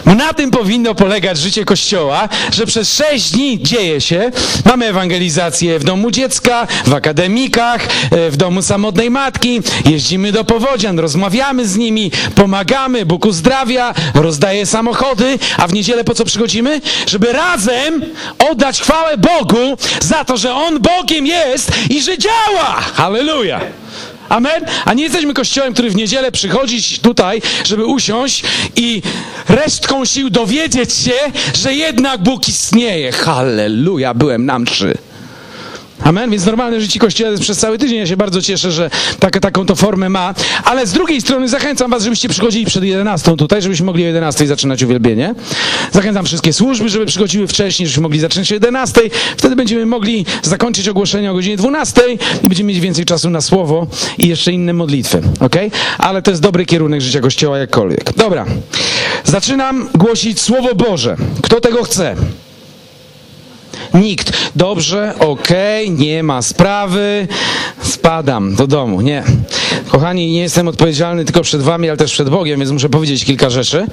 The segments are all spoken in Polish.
Na tym powinno polegać życie Kościoła, że przez 6 dni dzieje się. Mamy ewangelizację w domu dziecka, w akademikach, w domu samotnej matki. Jeździmy do powodzian, rozmawiamy z nimi, pomagamy, Bóg uzdrawia, rozdaje samochody. A w niedzielę po co przychodzimy? Żeby razem oddać chwałę Bogu za to, że On Bogiem jest i że działa. Halleluja. Amen? A nie jesteśmy kościołem, który w niedzielę przychodzi tutaj, żeby usiąść i resztką sił dowiedzieć się, że jednak Bóg istnieje. Halleluja, byłem na mszy. Amen? Więc normalne życie Kościoła jest przez cały tydzień. Ja się bardzo cieszę, że taką to formę ma. Ale z drugiej strony zachęcam was, żebyście przychodzili przed 11 tutaj, żebyśmy mogli o 11 zaczynać uwielbienie. Zachęcam wszystkie służby, żeby przychodziły wcześniej, żebyśmy mogli zacząć o 11. Wtedy będziemy mogli zakończyć ogłoszenie o godzinie 12 i będziemy mieć więcej czasu na słowo i jeszcze inne modlitwy. Okay? Ale to jest dobry kierunek życia Kościoła jakkolwiek. Dobra. Zaczynam głosić Słowo Boże. Kto tego chce? Nikt. Dobrze, okej, nie ma sprawy. Spadam do domu. Nie. Kochani, nie jestem odpowiedzialny tylko przed wami, ale też przed Bogiem, więc muszę powiedzieć kilka rzeczy.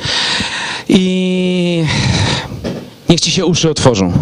I niech ci się uszy otworzą.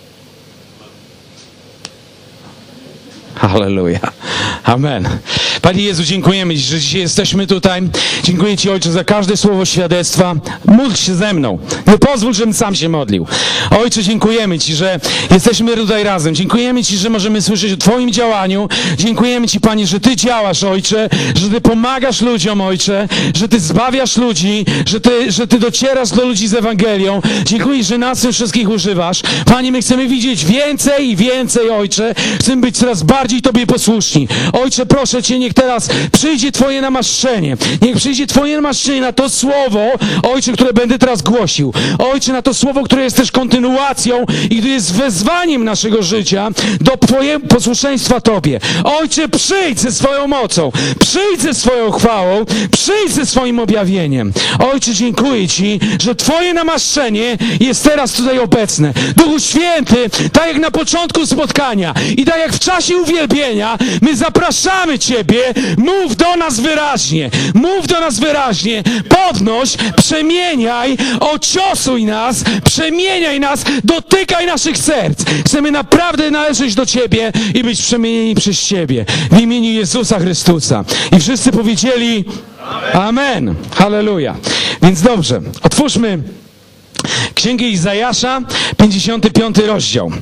Halleluja. Amen. Panie Jezu, dziękujemy Ci, że dzisiaj jesteśmy tutaj. Dziękuję Ci, Ojcze, za każde słowo świadectwa. Módl się ze mną. Nie pozwól, żebym sam się modlił. Ojcze, dziękujemy Ci, że jesteśmy tutaj razem. Dziękujemy Ci, że możemy słyszeć o Twoim działaniu. Dziękujemy Ci, Panie, że Ty działasz, Ojcze, że Ty pomagasz ludziom, Ojcze, że Ty zbawiasz ludzi, że Ty docierasz do ludzi z Ewangelią. Dziękuję, że nas tych wszystkich używasz. Panie, my chcemy widzieć więcej i więcej, Ojcze. Chcemy być coraz bardziej Tobie posłuszni. Ojcze, proszę Cię, niech teraz przyjdzie Twoje namaszczenie. Niech przyjdzie Twoje namaszczenie na to słowo, Ojcze, które będę teraz głosił. Ojcze, na to słowo, które jest też kontynuacją i które jest wezwaniem naszego życia do Twojego posłuszeństwa Tobie. Ojcze, przyjdź ze swoją mocą, przyjdź ze swoją chwałą, przyjdź ze swoim objawieniem. Ojcze, dziękuję Ci, że Twoje namaszczenie jest teraz tutaj obecne. Duchu Święty, tak jak na początku spotkania i tak jak w czasie uwielbienia, my zapraszamy Ciebie, mów do nas wyraźnie, mów do nas wyraźnie, podnoś, przemieniaj, ociosuj nas, przemieniaj nas, dotykaj naszych serc. Chcemy naprawdę należeć do Ciebie i być przemienieni przez Ciebie. W imieniu Jezusa Chrystusa. I wszyscy powiedzieli Amen. Halleluja. Więc dobrze, otwórzmy Księgę Izajasza, 55 rozdział.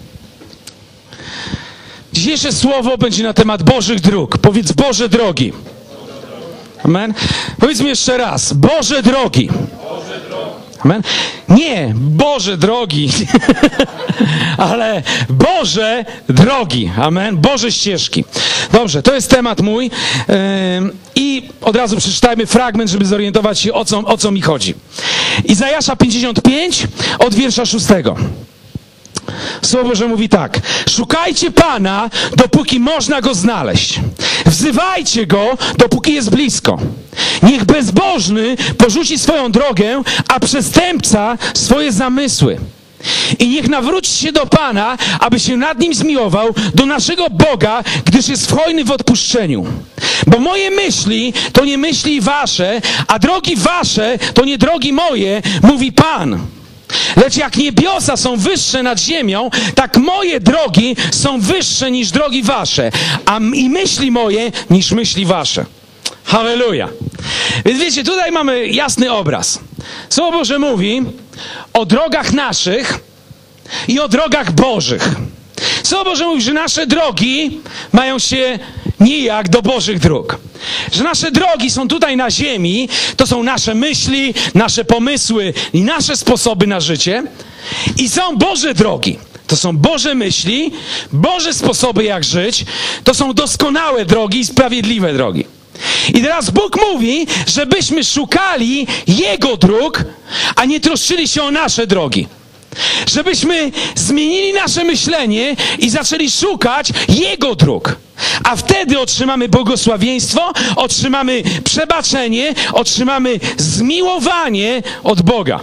Dzisiejsze słowo będzie na temat Bożych dróg. Powiedz Boże drogi. Amen. Powiedzmy jeszcze raz. Boże drogi. Amen. Nie Boże drogi, ale Boże drogi. Amen. Boże ścieżki. Dobrze, to jest temat mój. I od razu przeczytajmy fragment, żeby zorientować się, o co mi chodzi. Izajasza 55 od wiersza 6. Słowo Boże mówi tak. Szukajcie Pana, dopóki można Go znaleźć. Wzywajcie Go, dopóki jest blisko. Niech bezbożny porzuci swoją drogę, a przestępca swoje zamysły. I niech nawróci się do Pana, aby się nad Nim zmiłował, do naszego Boga, gdyż jest hojny w odpuszczeniu. Bo moje myśli to nie myśli wasze, a drogi wasze to nie drogi moje, mówi Pan. Lecz jak niebiosa są wyższe nad ziemią, tak moje drogi są wyższe niż drogi wasze, i myśli moje niż myśli wasze. Halleluja. Więc wiecie, tutaj mamy jasny obraz. Słowo Boże mówi o drogach naszych i o drogach Bożych. Słowo Boże mówi, że nasze drogi mają się nijak do Bożych dróg. Że nasze drogi są tutaj na ziemi, to są nasze myśli, nasze pomysły i nasze sposoby na życie. I są Boże drogi. To są Boże myśli, Boże sposoby jak żyć. To są doskonałe drogi i sprawiedliwe drogi. I teraz Bóg mówi, żebyśmy szukali Jego dróg, a nie troszczyli się o nasze drogi. Żebyśmy zmienili nasze myślenie i zaczęli szukać Jego dróg. A wtedy otrzymamy błogosławieństwo, otrzymamy przebaczenie, otrzymamy zmiłowanie od Boga.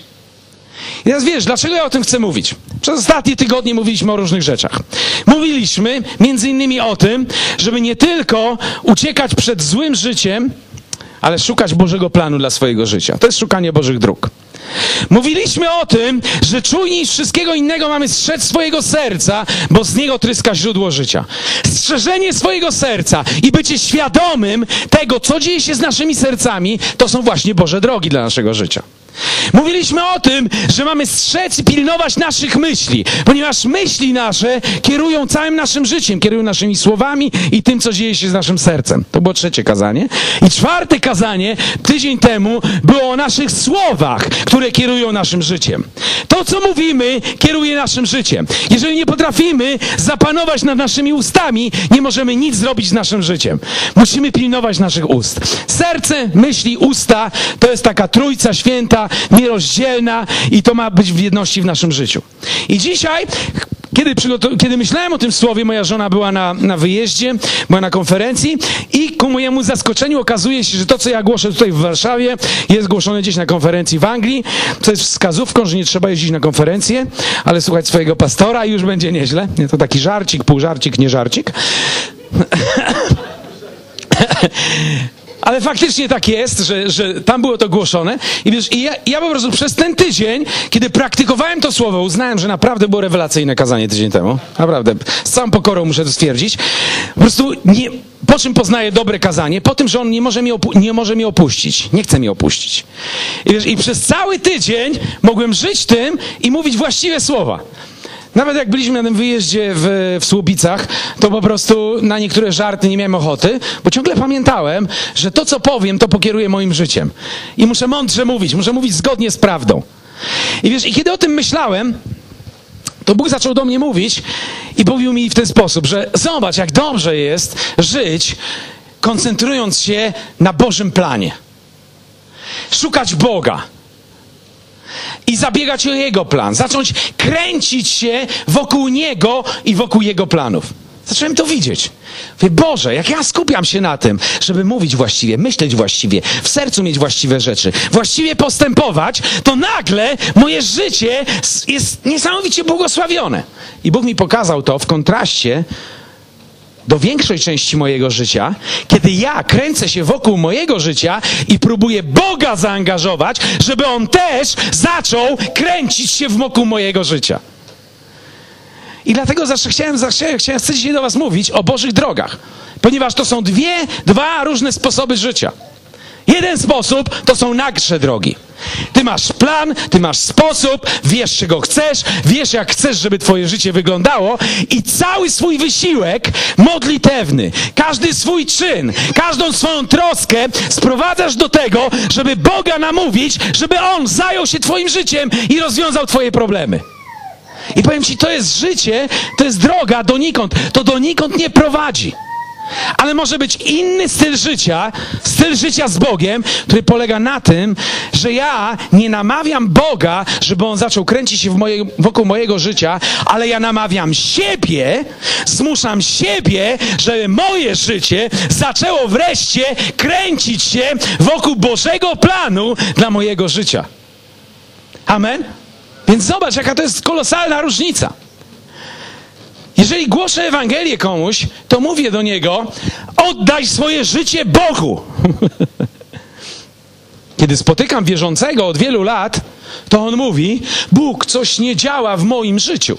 I teraz wiesz, dlaczego ja o tym chcę mówić? Przez ostatnie tygodnie mówiliśmy o różnych rzeczach. Mówiliśmy między innymi o tym, żeby nie tylko uciekać przed złym życiem, ale szukać Bożego planu dla swojego życia. To jest szukanie Bożych dróg. Mówiliśmy o tym, że czujniej niż wszystkiego innego mamy strzec swojego serca, bo z niego tryska źródło życia. Strzeżenie swojego serca i bycie świadomym tego, co dzieje się z naszymi sercami, to są właśnie Boże drogi dla naszego życia. Mówiliśmy o tym, że mamy strzec i pilnować naszych myśli, ponieważ myśli nasze kierują całym naszym życiem, kierują naszymi słowami i tym, co dzieje się z naszym sercem. To było 3. kazanie. I 4. kazanie tydzień temu było o naszych słowach, które kierują naszym życiem. To, co mówimy, kieruje naszym życiem. Jeżeli nie potrafimy zapanować nad naszymi ustami, nie możemy nic zrobić z naszym życiem. Musimy pilnować naszych ust. Serce, myśli, usta to jest taka trójca święta, nierozdzielna i to ma być w jedności w naszym życiu. I dzisiaj, kiedy myślałem o tym słowie, moja żona była na wyjeździe, była na konferencji i ku mojemu zaskoczeniu okazuje się, że to, co ja głoszę tutaj w Warszawie, jest głoszone gdzieś na konferencji w Anglii, co jest wskazówką, że nie trzeba jeździć na konferencję, ale słuchać swojego pastora i już będzie nieźle. Nie, to taki żarcik, pół żarcik, nie żarcik. Ale faktycznie tak jest, że tam było to głoszone. I wiesz, ja po prostu przez ten tydzień, kiedy praktykowałem to słowo, uznałem, że naprawdę było rewelacyjne kazanie tydzień temu. Naprawdę, z całą pokorą muszę to stwierdzić. Po prostu po czym poznaję dobre kazanie? Po tym, że on nie może mnie opuścić. Nie chce mnie opuścić. I przez cały tydzień mogłem żyć tym i mówić właściwe słowa. Nawet jak byliśmy na tym wyjeździe w Słubicach, to po prostu na niektóre żarty nie miałem ochoty, bo ciągle pamiętałem, że to, co powiem, to pokieruje moim życiem. I muszę mądrze mówić, muszę mówić zgodnie z prawdą. I wiesz, i kiedy o tym myślałem, to Bóg zaczął do mnie mówić i mówił mi w ten sposób, że zobacz, jak dobrze jest żyć, koncentrując się na Bożym planie. Szukać Boga. I zabiegać o Jego plan. Zacząć kręcić się wokół Niego i wokół Jego planów. Zacząłem to widzieć. Mówię, Boże, jak ja skupiam się na tym, żeby mówić właściwie, myśleć właściwie, w sercu mieć właściwe rzeczy, właściwie postępować, to nagle moje życie jest niesamowicie błogosławione. I Bóg mi pokazał to w kontraście do większej części mojego życia, kiedy ja kręcę się wokół mojego życia i próbuję Boga zaangażować, żeby On też zaczął kręcić się wokół mojego życia. I dlatego chcę dzisiaj do was mówić o Bożych drogach, ponieważ to są dwa różne sposoby życia. Jeden sposób to są nasze drogi. Ty masz plan, ty masz sposób, wiesz, czego chcesz, wiesz, jak chcesz, żeby twoje życie wyglądało i cały swój wysiłek modlitewny, każdy swój czyn, każdą swoją troskę sprowadzasz do tego, żeby Boga namówić, żeby On zajął się twoim życiem i rozwiązał twoje problemy. I powiem ci, to jest życie, to jest droga donikąd, to donikąd nie prowadzi. Ale może być inny styl życia z Bogiem, który polega na tym, że ja nie namawiam Boga, żeby On zaczął kręcić się wokół mojego życia, ale ja namawiam siebie, zmuszam siebie, żeby moje życie zaczęło wreszcie kręcić się wokół Bożego planu dla mojego życia. Amen? Więc zobacz, jaka to jest kolosalna różnica. Jeżeli głoszę Ewangelię komuś, to mówię do niego, oddaj swoje życie Bogu. Kiedy spotykam wierzącego od wielu lat, to on mówi, Bóg coś nie działa w moim życiu.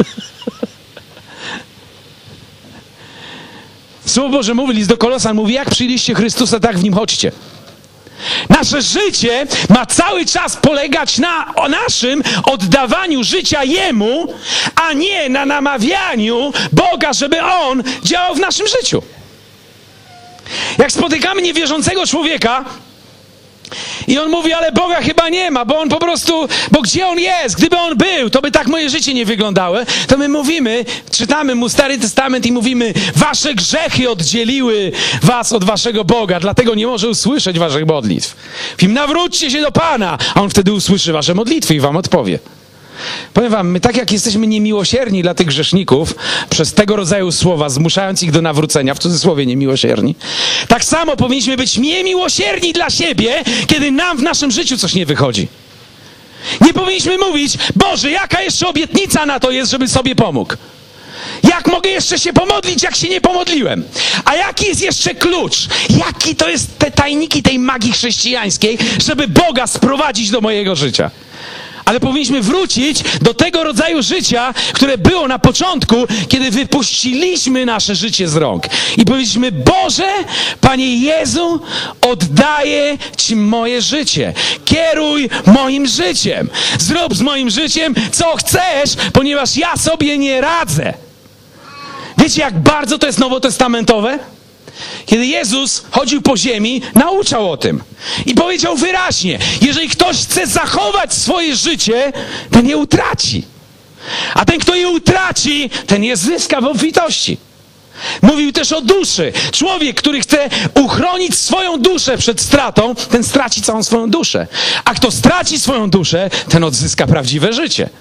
Słowo Boże mówi, list do Kolosan mówi, jak przyjęliście Chrystusa, tak w Nim chodźcie. Nasze życie ma cały czas polegać na naszym oddawaniu życia Jemu, a nie na namawianiu Boga, żeby On działał w naszym życiu. Jak spotykamy niewierzącego człowieka i on mówi, ale Boga chyba nie ma, bo On po prostu, bo gdzie On jest? Gdyby On był, to by tak moje życie nie wyglądało. To my mówimy, czytamy Mu Stary Testament i mówimy, wasze grzechy oddzieliły was od waszego Boga, dlatego nie może usłyszeć waszych modlitw. Nawróćcie się do Pana, a On wtedy usłyszy wasze modlitwy i wam odpowie. Powiem wam, my tak jak jesteśmy niemiłosierni dla tych grzeszników przez tego rodzaju słowa, zmuszając ich do nawrócenia, w cudzysłowie niemiłosierni, tak samo powinniśmy być niemiłosierni dla siebie, kiedy nam w naszym życiu coś nie wychodzi. Nie powinniśmy mówić, Boże, jaka jeszcze obietnica na to jest, żeby sobie pomógł. Jak mogę jeszcze się pomodlić, jak się nie pomodliłem? A jaki jest jeszcze klucz? Jaki to jest te tajniki tej magii chrześcijańskiej, żeby Boga sprowadzić do mojego życia? Ale powinniśmy wrócić do tego rodzaju życia, które było na początku, kiedy wypuściliśmy nasze życie z rąk. I powiedzieliśmy: Boże, Panie Jezu, oddaję Ci moje życie. Kieruj moim życiem. Zrób z moim życiem, co chcesz, ponieważ ja sobie nie radzę. Wiecie, jak bardzo to jest nowotestamentowe? Kiedy Jezus chodził po ziemi, nauczał o tym. I powiedział wyraźnie: jeżeli ktoś chce zachować swoje życie, ten je utraci. A ten, kto je utraci, ten je zyska w obfitości. Mówił też o duszy. Człowiek, który chce uchronić swoją duszę przed stratą, ten straci całą swoją duszę. A kto straci swoją duszę, ten odzyska prawdziwe życie.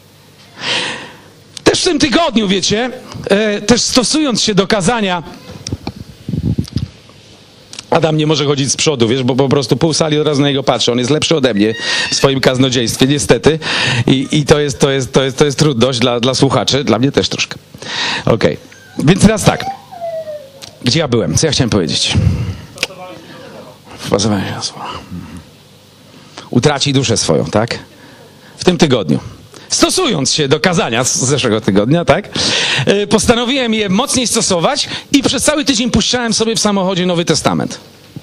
Też w tym tygodniu, wiecie, też stosując się do kazania, Adam nie może chodzić z przodu, wiesz, bo po prostu pół sali od razu na niego patrzy. On jest lepszy ode mnie w swoim kaznodziejstwie, niestety. I to jest trudność dla słuchaczy, dla mnie też troszkę. Okej. Więc teraz tak. Gdzie ja byłem? Co ja chciałem powiedzieć? Wpasowanie się na słowa. Utraci duszę swoją, tak? W tym tygodniu. Stosując się do kazania z zeszłego tygodnia, tak? Postanowiłem je mocniej stosować i przez cały tydzień puszczałem sobie w samochodzie Nowy Testament.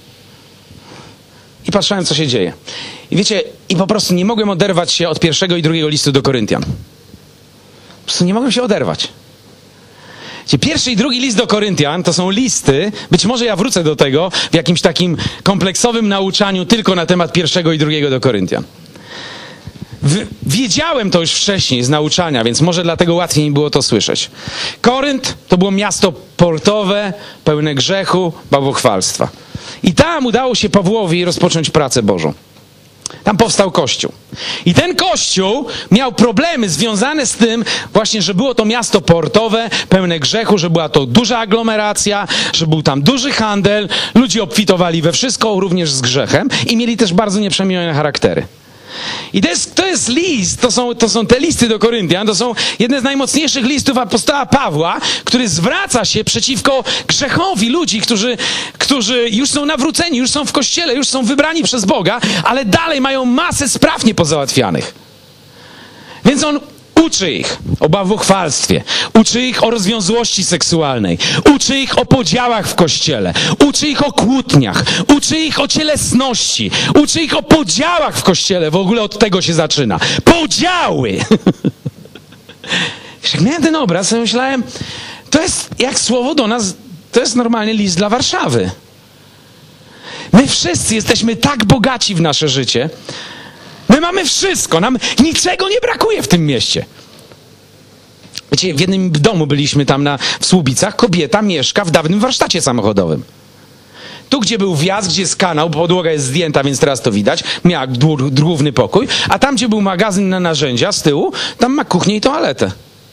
I patrzyłem, co się dzieje. I wiecie, i po prostu nie mogłem oderwać się od 1. i 2. listu do Koryntian. Po prostu nie mogłem się oderwać. Wiecie, 1. i 2. list do Koryntian to są listy, być może ja wrócę do tego w jakimś takim kompleksowym nauczaniu tylko na temat 1. i 2. do Koryntian. Wiedziałem to już wcześniej z nauczania, więc może dlatego łatwiej mi było to słyszeć. Korynt to było miasto portowe, pełne grzechu, bałwochwalstwa. I tam udało się Pawłowi rozpocząć pracę Bożą. Tam powstał Kościół. I ten Kościół miał problemy związane z tym właśnie, że było to miasto portowe, pełne grzechu, że była to duża aglomeracja, że był tam duży handel, ludzie obfitowali we wszystko, również z grzechem i mieli też bardzo nieprzemienione charaktery. I to jest list, to są te listy do Koryntian, to są jedne z najmocniejszych listów apostoła Pawła, który zwraca się przeciwko grzechowi ludzi, którzy już są nawróceni, już są w kościele, już są wybrani przez Boga, ale dalej mają masę spraw niepozałatwianych. Więc on uczy ich o bałwochwalstwie, uczy ich o rozwiązłości seksualnej, uczy ich o podziałach w kościele, uczy ich o kłótniach, uczy ich o cielesności, uczy ich o podziałach w kościele. W ogóle od tego się zaczyna. Podziały! Jak miałem ten obraz, to myślałem, to jest jak słowo do nas, to jest normalnie list dla Warszawy. My wszyscy jesteśmy tak bogaci w nasze życie. My mamy wszystko, nam niczego nie brakuje w tym mieście. Wiecie, w jednym domu byliśmy tam w Słubicach, kobieta mieszka w dawnym warsztacie samochodowym. Tu, gdzie był wjazd, gdzie jest kanał, podłoga jest zdjęta, więc teraz to widać, miała główny pokój, a tam, gdzie był magazyn na narzędzia z tyłu, tam ma kuchnię i toaletę.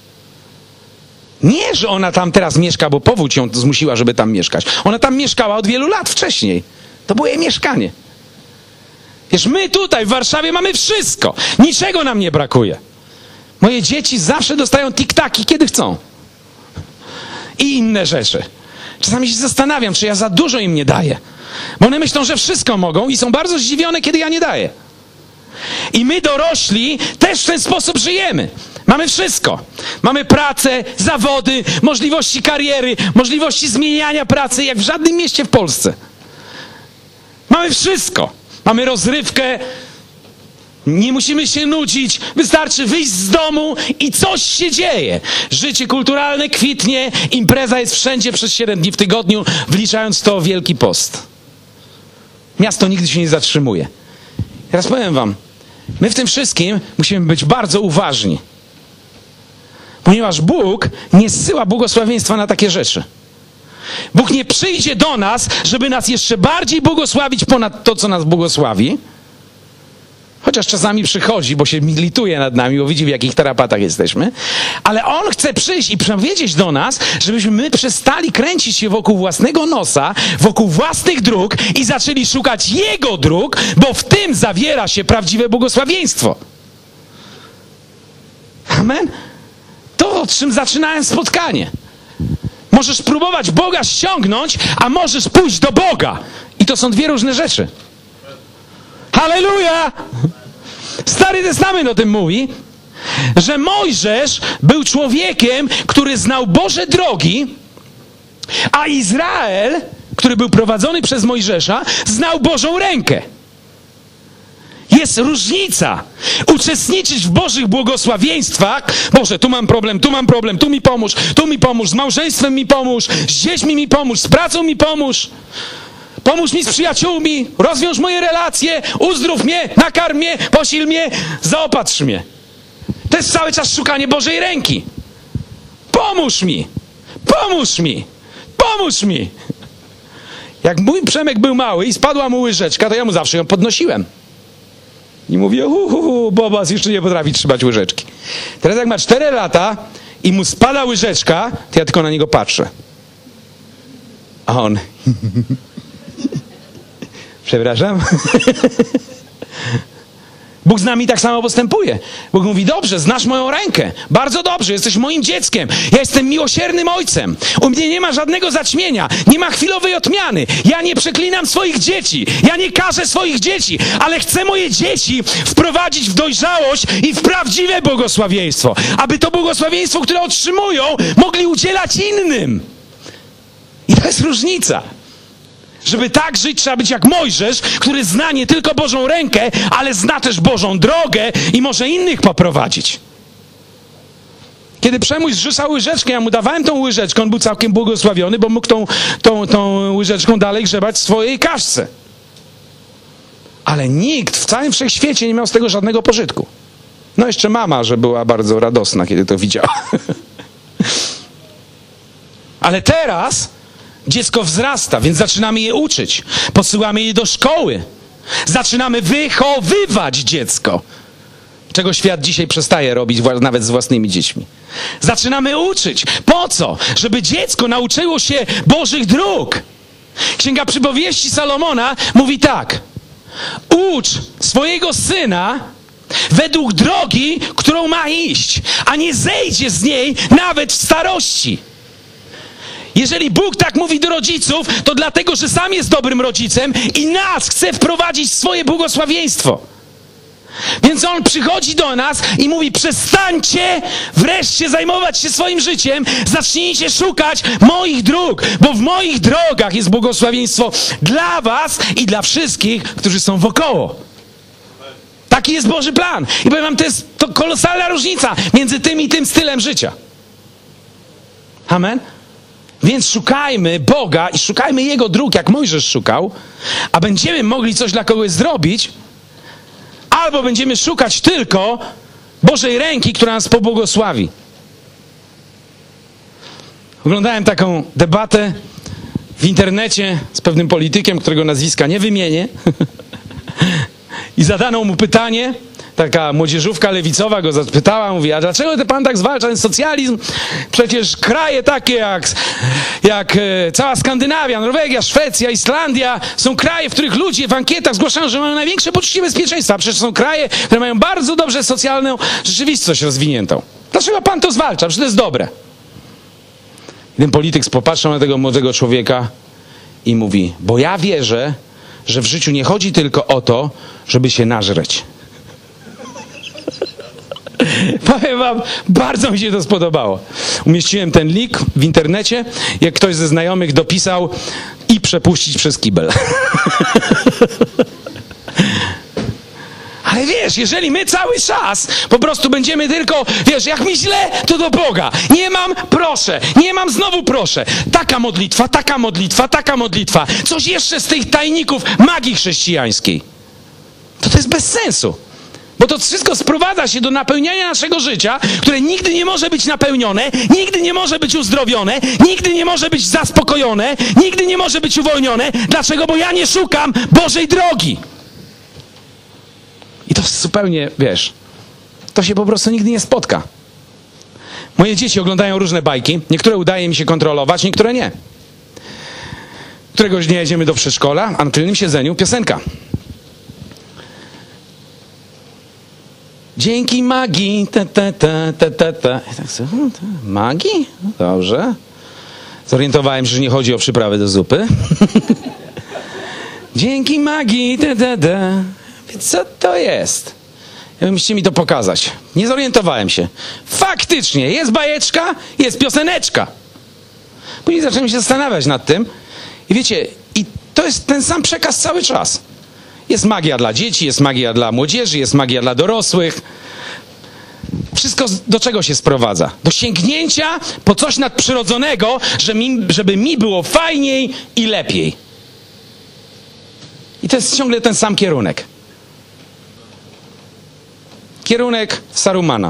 Nie, że ona tam teraz mieszka, bo powódź ją zmusiła, żeby tam mieszkać. Ona tam mieszkała od wielu lat wcześniej. To było jej mieszkanie. Wiesz, my tutaj w Warszawie mamy wszystko. Niczego nam nie brakuje. Moje dzieci zawsze dostają tiktaki, kiedy chcą. I inne rzeczy. Czasami się zastanawiam, czy ja za dużo im nie daję. Bo one myślą, że wszystko mogą i są bardzo zdziwione, kiedy ja nie daję. I my dorośli też w ten sposób żyjemy. Mamy wszystko. Mamy pracę, zawody, możliwości kariery, możliwości zmieniania pracy, jak w żadnym mieście w Polsce. Mamy wszystko. Mamy rozrywkę, nie musimy się nudzić, wystarczy wyjść z domu i coś się dzieje. Życie kulturalne kwitnie, impreza jest wszędzie przez 7 dni w tygodniu, wliczając w to Wielki Post. Miasto nigdy się nie zatrzymuje. Teraz powiem wam, my w tym wszystkim musimy być bardzo uważni, ponieważ Bóg nie zsyła błogosławieństwa na takie rzeczy. Bóg nie przyjdzie do nas, żeby nas jeszcze bardziej błogosławić ponad to, co nas błogosławi. Chociaż czasami przychodzi, bo się lituje nad nami, bo widzi, w jakich tarapatach jesteśmy. Ale On chce przyjść i powiedzieć do nas, żebyśmy my przestali kręcić się wokół własnego nosa, wokół własnych dróg i zaczęli szukać Jego dróg, bo w tym zawiera się prawdziwe błogosławieństwo. Amen? od czym zaczynałem spotkanie. Możesz próbować Boga ściągnąć, a możesz pójść do Boga. I to są dwie różne rzeczy. Halleluja! Stary Testament o tym mówi, że Mojżesz był człowiekiem, który znał Boże drogi, a Izrael, który był prowadzony przez Mojżesza, znał Bożą rękę. Jest różnica. Uczestniczyć w Bożych błogosławieństwach. Boże, tu mam problem, tu mi pomóż, z małżeństwem mi pomóż, z dziećmi mi pomóż, z pracą mi pomóż. Pomóż mi z przyjaciółmi, rozwiąż moje relacje, uzdrów mnie, nakarm mnie, posil mnie, zaopatrz mnie. To jest cały czas szukanie Bożej ręki. Pomóż mi, pomóż mi, pomóż mi. Jak mój Przemek był mały i spadła mu łyżeczka, to ja mu zawsze ją podnosiłem. I mówię, Bobas jeszcze nie potrafi trzymać łyżeczki. Teraz jak ma 4 lata i mu spada łyżeczka, to ja tylko na niego patrzę. A on... Przepraszam? Bóg z nami tak samo postępuje. Bóg mówi, dobrze, znasz moją rękę. Bardzo dobrze, jesteś moim dzieckiem. Ja jestem miłosiernym ojcem. U mnie nie ma żadnego zaćmienia. Nie ma chwilowej odmiany. Ja nie przeklinam swoich dzieci. Ja nie karzę swoich dzieci. Ale chcę moje dzieci wprowadzić w dojrzałość i w prawdziwe błogosławieństwo. Aby to błogosławieństwo, które otrzymują, mogli udzielać innym. I to jest różnica. Żeby tak żyć, trzeba być jak Mojżesz, który zna nie tylko Bożą rękę, ale zna też Bożą drogę i może innych poprowadzić. Kiedy Przemuś zrzucał łyżeczkę, ja mu dawałem tą łyżeczkę, on był całkiem błogosławiony, bo mógł tą łyżeczką dalej grzebać w swojej kaszce. Ale nikt w całym wszechświecie nie miał z tego żadnego pożytku. No jeszcze mama, że była bardzo radosna, kiedy to widziała. Ale teraz... Dziecko wzrasta, więc zaczynamy je uczyć. Posyłamy je do szkoły. Zaczynamy wychowywać dziecko. Czego świat dzisiaj przestaje robić nawet z własnymi dziećmi. Zaczynamy uczyć. Po co? Żeby dziecko nauczyło się Bożych dróg. Księga Przypowieści Salomona mówi tak. Ucz swojego syna według drogi, którą ma iść, a nie zejdzie z niej nawet w starości. Jeżeli Bóg tak mówi do rodziców, to dlatego, że sam jest dobrym rodzicem i nas chce wprowadzić w swoje błogosławieństwo. Więc On przychodzi do nas i mówi, przestańcie wreszcie zajmować się swoim życiem, zacznijcie szukać moich dróg, bo w moich drogach jest błogosławieństwo dla was i dla wszystkich, którzy są wokoło. Taki jest Boży plan. I powiem wam, to kolosalna różnica między tym i tym stylem życia. Amen? Więc szukajmy Boga i szukajmy Jego dróg, jak Mojżesz szukał, a będziemy mogli coś dla kogoś zrobić, albo będziemy szukać tylko Bożej ręki, która nas pobłogosławi. Oglądałem taką debatę w internecie z pewnym politykiem, którego nazwiska nie wymienię i zadano mu pytanie. Taka młodzieżówka lewicowa go zapytała, mówi, a dlaczego pan tak zwalcza ten socjalizm? Przecież kraje takie jak cała Skandynawia, Norwegia, Szwecja, Islandia są kraje, w których ludzie w ankietach zgłaszają, że mają największe poczucie bezpieczeństwa. Przecież są kraje, które mają bardzo dobrze socjalną rzeczywistość rozwiniętą. Dlaczego pan to zwalcza? Przecież to jest dobre. I ten polityk popatrzył na tego młodego człowieka i mówi, bo ja wierzę, że w życiu nie chodzi tylko o to, żeby się nażreć. Powiem wam, bardzo mi się to spodobało. Umieściłem ten link w internecie, jak ktoś ze znajomych dopisał i przepuścić przez kibel. Ale wiesz, jeżeli my cały czas po prostu będziemy tylko, wiesz, jak mi źle, to do Boga. Nie mam, proszę. Nie mam, znowu proszę. Taka modlitwa, taka modlitwa, taka modlitwa. Coś jeszcze z tych tajników magii chrześcijańskiej. To jest bez sensu. Bo to wszystko sprowadza się do napełniania naszego życia, które nigdy nie może być napełnione, nigdy nie może być uzdrowione, nigdy nie może być zaspokojone, nigdy nie może być uwolnione. Dlaczego? Bo ja nie szukam Bożej drogi. I to zupełnie, wiesz, to się po prostu nigdy nie spotka. Moje dzieci oglądają różne bajki. Niektóre udaje mi się kontrolować, niektóre nie. Któregoś dnia jedziemy do przedszkola, a na tylnym siedzeniu piosenka. Dzięki magii, Ja tak sobie, magii? Dobrze. Zorientowałem się, że nie chodzi o przyprawy do zupy. Dzięki magii, Co to jest? Musicie mi to pokazać. Nie zorientowałem się. Faktycznie, jest bajeczka, jest pioseneczka. Później zacząłem się zastanawiać nad tym. I wiecie, i to jest ten sam przekaz cały czas. Jest magia dla dzieci, jest magia dla młodzieży, jest magia dla dorosłych. Wszystko do czego się sprowadza? Do sięgnięcia po coś nadprzyrodzonego, żeby mi było fajniej i lepiej. I to jest ciągle ten sam kierunek. Kierunek Sarumana.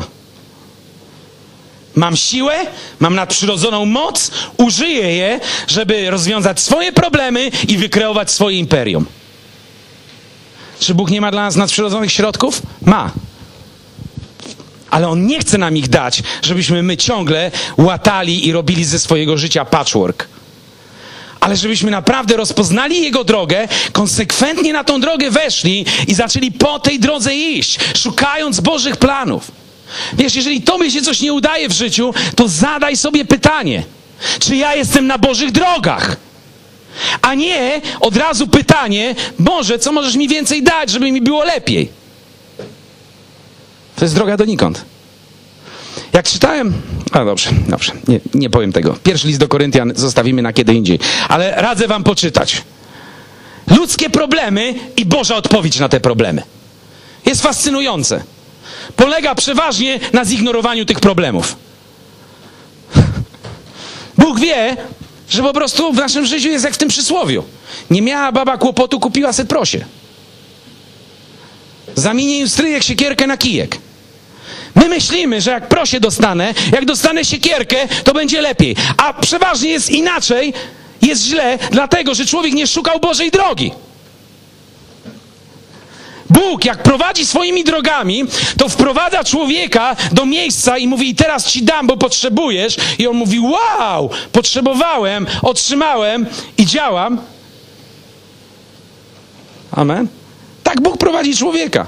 Mam siłę, mam nadprzyrodzoną moc, użyję je, żeby rozwiązać swoje problemy i wykreować swoje imperium. Czy Bóg nie ma dla nas nadprzyrodzonych środków? Ma. Ale On nie chce nam ich dać, żebyśmy my ciągle łatali i robili ze swojego życia patchwork. Ale żebyśmy naprawdę rozpoznali Jego drogę, konsekwentnie na tą drogę weszli i zaczęli po tej drodze iść, szukając Bożych planów. Wiesz, jeżeli tobie się coś nie udaje w życiu, to zadaj sobie pytanie, czy ja jestem na Bożych drogach? A nie od razu pytanie, Boże, co możesz mi więcej dać, żeby mi było lepiej? To jest droga donikąd. Jak czytałem... dobrze, nie powiem tego. Pierwszy list do Koryntian zostawimy na kiedy indziej. Ale radzę wam poczytać. Ludzkie problemy i Boża odpowiedź na te problemy. Jest fascynujące. Polega przeważnie na zignorowaniu tych problemów. Bóg wie, że po prostu w naszym życiu jest jak w tym przysłowiu. Nie miała baba kłopotu, kupiła se prosie. Zamienię im stryjek siekierkę na kijek. My myślimy, że jak prosię dostanę, jak dostanę siekierkę, to będzie lepiej. A przeważnie jest inaczej, jest źle, dlatego, że człowiek nie szukał Bożej drogi. Bóg, jak prowadzi swoimi drogami, to wprowadza człowieka do miejsca i mówi, i teraz ci dam, bo potrzebujesz. I on mówi, wow, potrzebowałem, otrzymałem i działam. Amen. Tak Bóg prowadzi człowieka.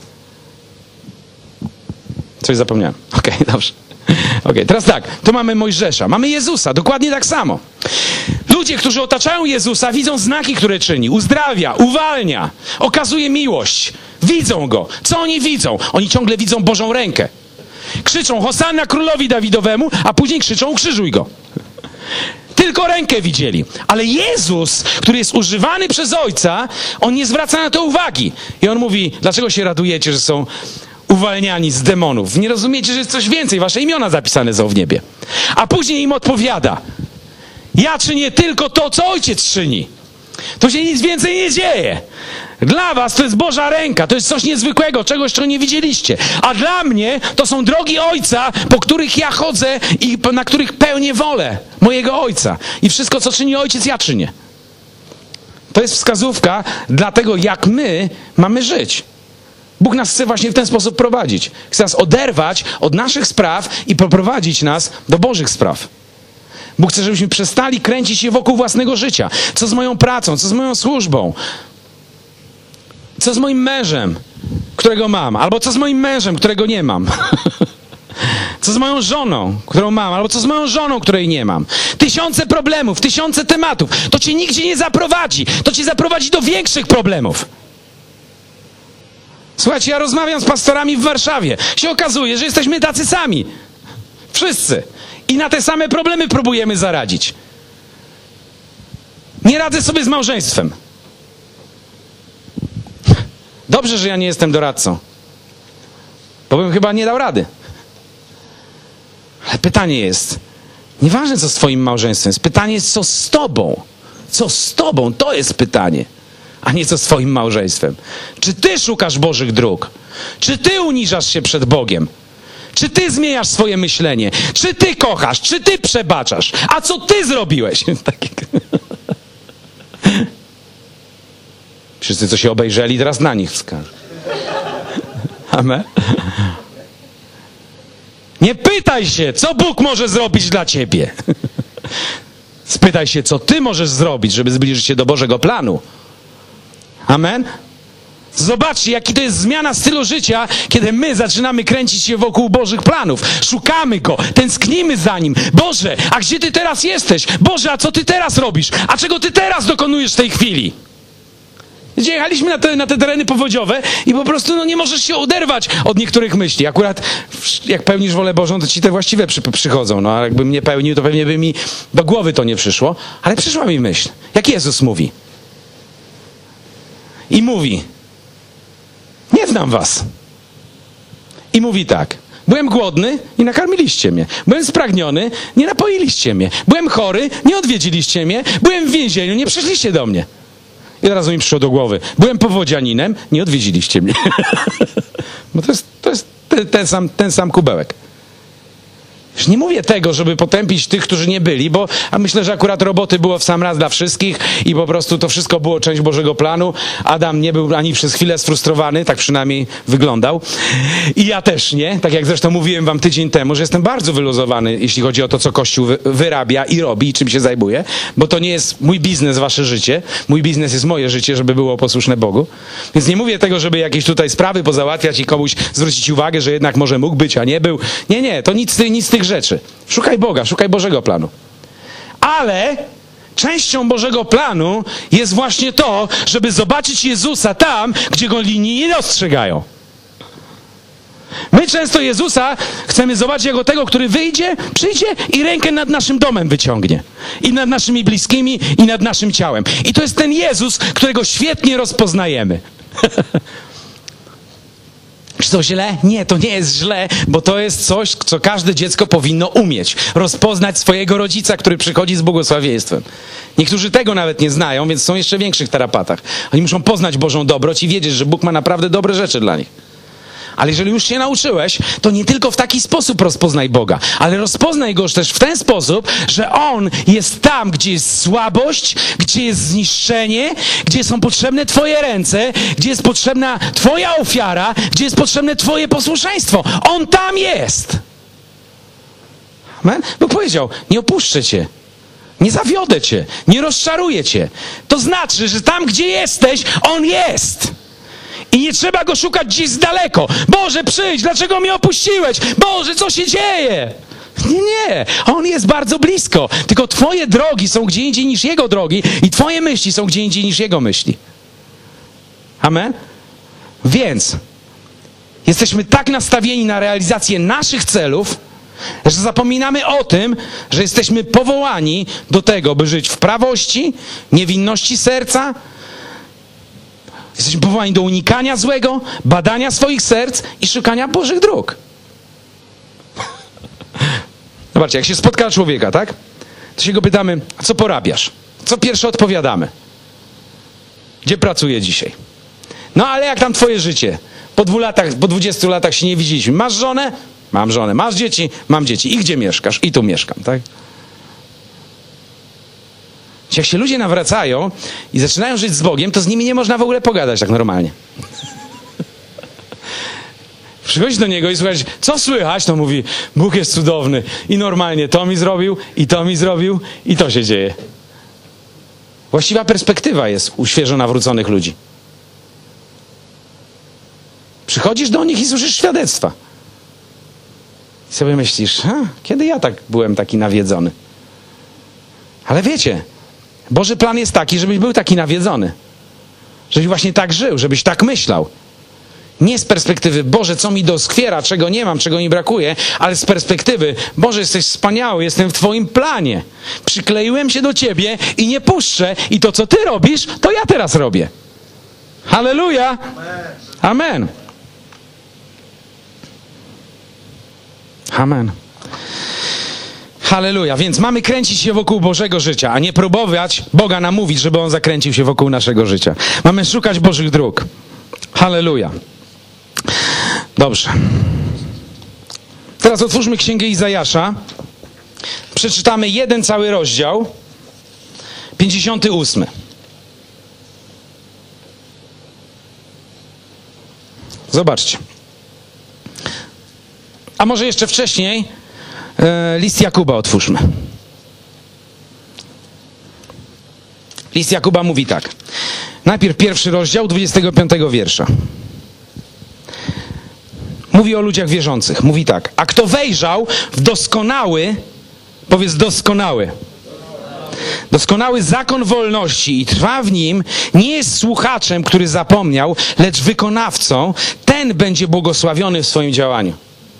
Coś zapomniałem. Okej, dobrze. Teraz tak, tu mamy Mojżesza, mamy Jezusa, dokładnie tak samo. Ludzie, którzy otaczają Jezusa, widzą znaki, które czyni. Uzdrawia, uwalnia, okazuje miłość. Widzą Go. Co oni widzą? Oni ciągle widzą Bożą rękę. Krzyczą, Hosanna królowi Dawidowemu, a później krzyczą, ukrzyżuj Go. Tylko rękę widzieli. Ale Jezus, który jest używany przez Ojca, On nie zwraca na to uwagi. I On mówi, dlaczego się radujecie, że są uwalniani z demonów? Nie rozumiecie, że jest coś więcej. Wasze imiona zapisane są w niebie. A później im odpowiada, ja czynię tylko to, co Ojciec czyni. To się nic więcej nie dzieje. Dla was to jest Boża ręka, to jest coś niezwykłego, czegoś, czego nie widzieliście. A dla mnie to są drogi Ojca, po których ja chodzę i na których pełnię wolę mojego Ojca. I wszystko, co czyni Ojciec, ja czynię. To jest wskazówka dla tego, jak my mamy żyć. Bóg nas chce właśnie w ten sposób prowadzić. Chce nas oderwać od naszych spraw i poprowadzić nas do Bożych spraw. Bóg chce, żebyśmy przestali kręcić się wokół własnego życia. Co z moją pracą, co z moją służbą? Co z moim mężem, którego mam? Albo co z moim mężem, którego nie mam? Co z moją żoną, którą mam? Albo co z moją żoną, której nie mam? Tysiące problemów, tysiące tematów. To cię nigdzie nie zaprowadzi. To cię zaprowadzi do większych problemów. Słuchajcie, ja rozmawiam z pastorami w Warszawie. Się okazuje, że jesteśmy tacy sami. Wszyscy. I na te same problemy próbujemy zaradzić. Nie radzę sobie z małżeństwem. Dobrze, że ja nie jestem doradcą. Bo bym chyba nie dał rady. Ale pytanie jest, nieważne co z twoim małżeństwem, pytanie jest co z tobą. Co z tobą? To jest pytanie. A nie co z twoim małżeństwem. Czy ty szukasz Bożych dróg? Czy ty uniżasz się przed Bogiem? Czy ty zmieniasz swoje myślenie? Czy ty kochasz? Czy ty przebaczasz? A co ty zrobiłeś? Wszyscy, co się obejrzeli, teraz na nich wskażę. Amen. Nie pytaj się, co Bóg może zrobić dla ciebie. Spytaj się, co ty możesz zrobić, żeby zbliżyć się do Bożego planu. Amen. Zobaczcie, jaki to jest zmiana stylu życia, kiedy my zaczynamy kręcić się wokół Bożych planów. Szukamy Go, tęsknimy za Nim. Boże, a gdzie Ty teraz jesteś? Boże, a co Ty teraz robisz? A czego Ty teraz dokonujesz w tej chwili? Gdzie jechaliśmy na te tereny powodziowe i po prostu nie możesz się oderwać od niektórych myśli. Akurat jak pełnisz wolę Bożą, to ci te właściwe przychodzą. No a jakbym nie pełnił, to pewnie by mi do głowy to nie przyszło. Ale przyszła mi myśl. Jak Jezus mówi. I mówi: nie znam was. I mówi tak: byłem głodny, nie nakarmiliście mnie. Byłem spragniony, nie napoiliście mnie. Byłem chory, nie odwiedziliście mnie. Byłem w więzieniu, nie przyszliście do mnie. I od razu mi przyszło do głowy: byłem powodzianinem, nie odwiedziliście mnie. Bo to jest ten sam kubełek. Już nie mówię tego, żeby potępić tych, którzy nie byli, bo myślę, że akurat roboty było w sam raz dla wszystkich i po prostu to wszystko było część Bożego planu. Adam nie był ani przez chwilę sfrustrowany, tak przynajmniej wyglądał. I ja też nie, tak jak zresztą mówiłem wam tydzień temu, że jestem bardzo wyluzowany, jeśli chodzi o to, co Kościół wyrabia i robi i czym się zajmuje, bo to nie jest mój biznes, wasze życie. Mój biznes jest moje życie, żeby było posłuszne Bogu. Więc nie mówię tego, żeby jakieś tutaj sprawy pozałatwiać i komuś zwrócić uwagę, że jednak może mógł być, a nie był. Nie, to nic z tych rzeczy. Szukaj Boga, szukaj Bożego planu. Ale częścią Bożego planu jest właśnie to, żeby zobaczyć Jezusa tam, gdzie Go inni nie dostrzegają. My często Jezusa chcemy zobaczyć jako tego, który przyjdzie i rękę nad naszym domem wyciągnie. I nad naszymi bliskimi, i nad naszym ciałem. I to jest ten Jezus, którego świetnie rozpoznajemy. Czy to źle? Nie, to nie jest źle, bo to jest coś, co każde dziecko powinno umieć. Rozpoznać swojego rodzica, który przychodzi z błogosławieństwem. Niektórzy tego nawet nie znają, więc są jeszcze w większych tarapatach. Oni muszą poznać Bożą dobroć i wiedzieć, że Bóg ma naprawdę dobre rzeczy dla nich. Ale jeżeli już się nauczyłeś, to nie tylko w taki sposób rozpoznaj Boga, ale rozpoznaj Go też w ten sposób, że On jest tam, gdzie jest słabość, gdzie jest zniszczenie, gdzie są potrzebne Twoje ręce, gdzie jest potrzebna Twoja ofiara, gdzie jest potrzebne Twoje posłuszeństwo. On tam jest. Amen? Bo powiedział: nie opuszczę Cię, nie zawiodę Cię, nie rozczaruję Cię. To znaczy, że tam, gdzie jesteś, On jest. I nie trzeba Go szukać gdzieś z daleko. Boże, przyjdź, dlaczego mnie opuściłeś? Boże, co się dzieje? Nie, On jest bardzo blisko. Tylko Twoje drogi są gdzie indziej niż Jego drogi i Twoje myśli są gdzie indziej niż Jego myśli. Amen? Więc jesteśmy tak nastawieni na realizację naszych celów, że zapominamy o tym, że jesteśmy powołani do tego, by żyć w prawości, niewinności serca. Jesteśmy powołani do unikania złego, badania swoich serc i szukania Bożych dróg. Zobaczcie, jak się spotka człowieka, tak? To się go pytamy: a co porabiasz? Co pierwsze odpowiadamy? Gdzie pracuje dzisiaj? No ale jak tam twoje życie? Po 20 latach się nie widzieliśmy. Masz żonę? Mam żonę. Masz dzieci? Mam dzieci. I gdzie mieszkasz? I tu mieszkam, tak? Jak się ludzie nawracają i zaczynają żyć z Bogiem, to z nimi nie można w ogóle pogadać tak normalnie. Przychodzi do Niego i słuchać, co słychać? To mówi: Bóg jest cudowny i normalnie to mi zrobił, i to mi zrobił, i to się dzieje. Właściwa perspektywa jest u świeżo nawróconych ludzi. Przychodzisz do nich i słyszysz świadectwa. I sobie myślisz: kiedy ja byłem taki nawiedzony? Ale wiecie, Boży plan jest taki, żebyś był taki nawiedzony. Żebyś właśnie tak żył, żebyś tak myślał. Nie z perspektywy: Boże, co mi doskwiera, czego nie mam, czego mi brakuje, ale z perspektywy: Boże, jesteś wspaniały, jestem w Twoim planie. Przykleiłem się do Ciebie i nie puszczę i to, co Ty robisz, to ja teraz robię. Halleluja! Amen. Amen. Halleluja. Więc mamy kręcić się wokół Bożego życia, a nie próbować Boga namówić, żeby On zakręcił się wokół naszego życia. Mamy szukać Bożych dróg. Halleluja. Dobrze. Teraz otwórzmy Księgę Izajasza. Przeczytamy jeden cały rozdział. 58. Zobaczcie. A może jeszcze wcześniej list Jakuba otwórzmy. List Jakuba mówi tak: Najpierw 1 rozdział, 25 wiersza. Mówi o ludziach wierzących. Mówi tak. A kto wejrzał w doskonały, powiedz doskonały. Doskonały zakon wolności i trwa w nim, nie jest słuchaczem, który zapomniał, lecz wykonawcą, ten będzie błogosławiony w swoim działaniu.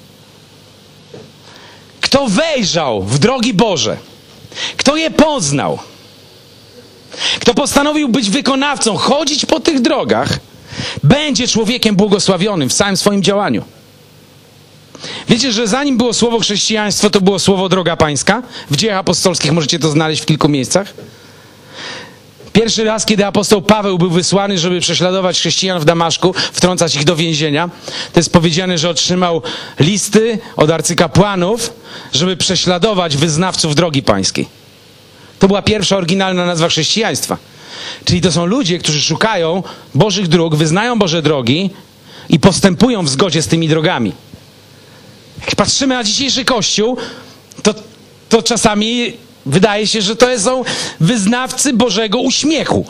Kto wejrzał w drogi Boże, kto je poznał, kto postanowił być wykonawcą, chodzić po tych drogach, będzie człowiekiem błogosławionym w całym swoim działaniu. Wiecie, że zanim było słowo chrześcijaństwo, to było słowo droga pańska? W Dziejach Apostolskich możecie to znaleźć w kilku miejscach. Pierwszy raz, kiedy apostoł Paweł był wysłany, żeby prześladować chrześcijan w Damaszku, wtrącać ich do więzienia, to jest powiedziane, że otrzymał listy od arcykapłanów, żeby prześladować wyznawców drogi pańskiej. To była pierwsza oryginalna nazwa chrześcijaństwa. Czyli to są ludzie, którzy szukają Bożych dróg, wyznają Boże drogi i postępują w zgodzie z tymi drogami. Jak patrzymy na dzisiejszy Kościół, to czasami wydaje się, że to są wyznawcy Bożego uśmiechu.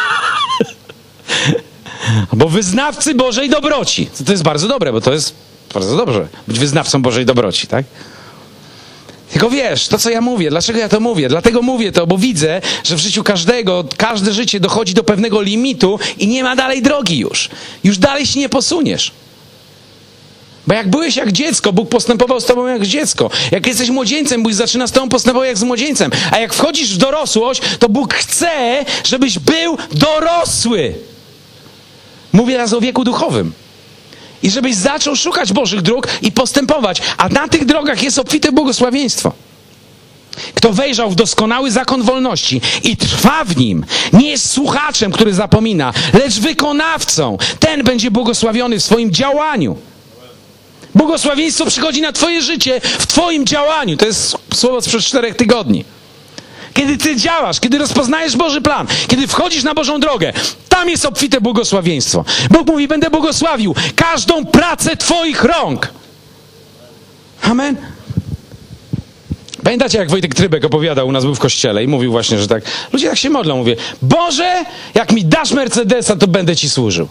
Albo wyznawcy Bożej dobroci. To jest bardzo dobre, bo to jest bardzo dobrze być wyznawcą Bożej dobroci, tak? Tylko wiesz, to co ja mówię, dlaczego ja to mówię? Dlatego mówię to, bo widzę, że w życiu każde życie dochodzi do pewnego limitu i nie ma dalej drogi już. Już dalej się nie posuniesz. Bo jak byłeś jak dziecko, Bóg postępował z tobą jak dziecko. Jak jesteś młodzieńcem, Bóg zaczyna z tobą postępować jak z młodzieńcem. A jak wchodzisz w dorosłość, to Bóg chce, żebyś był dorosły. Mówię teraz o wieku duchowym. I żebyś zaczął szukać Bożych dróg i postępować. A na tych drogach jest obfite błogosławieństwo. Kto wejrzał w doskonały zakon wolności i trwa w nim, nie jest słuchaczem, który zapomina, lecz wykonawcą. Ten będzie błogosławiony w swoim działaniu. Błogosławieństwo przychodzi na twoje życie w twoim działaniu. To jest słowo sprzed 4 tygodni. Kiedy ty działasz, kiedy rozpoznajesz Boży plan, kiedy wchodzisz na Bożą drogę, tam jest obfite błogosławieństwo. Bóg mówi, będę błogosławił każdą pracę twoich rąk. Amen. Pamiętacie, jak Wojtek Trybek opowiadał, u nas był w kościele i mówił właśnie, że tak, ludzie tak się modlą, mówię, Boże, jak mi dasz Mercedesa, to będę ci służył.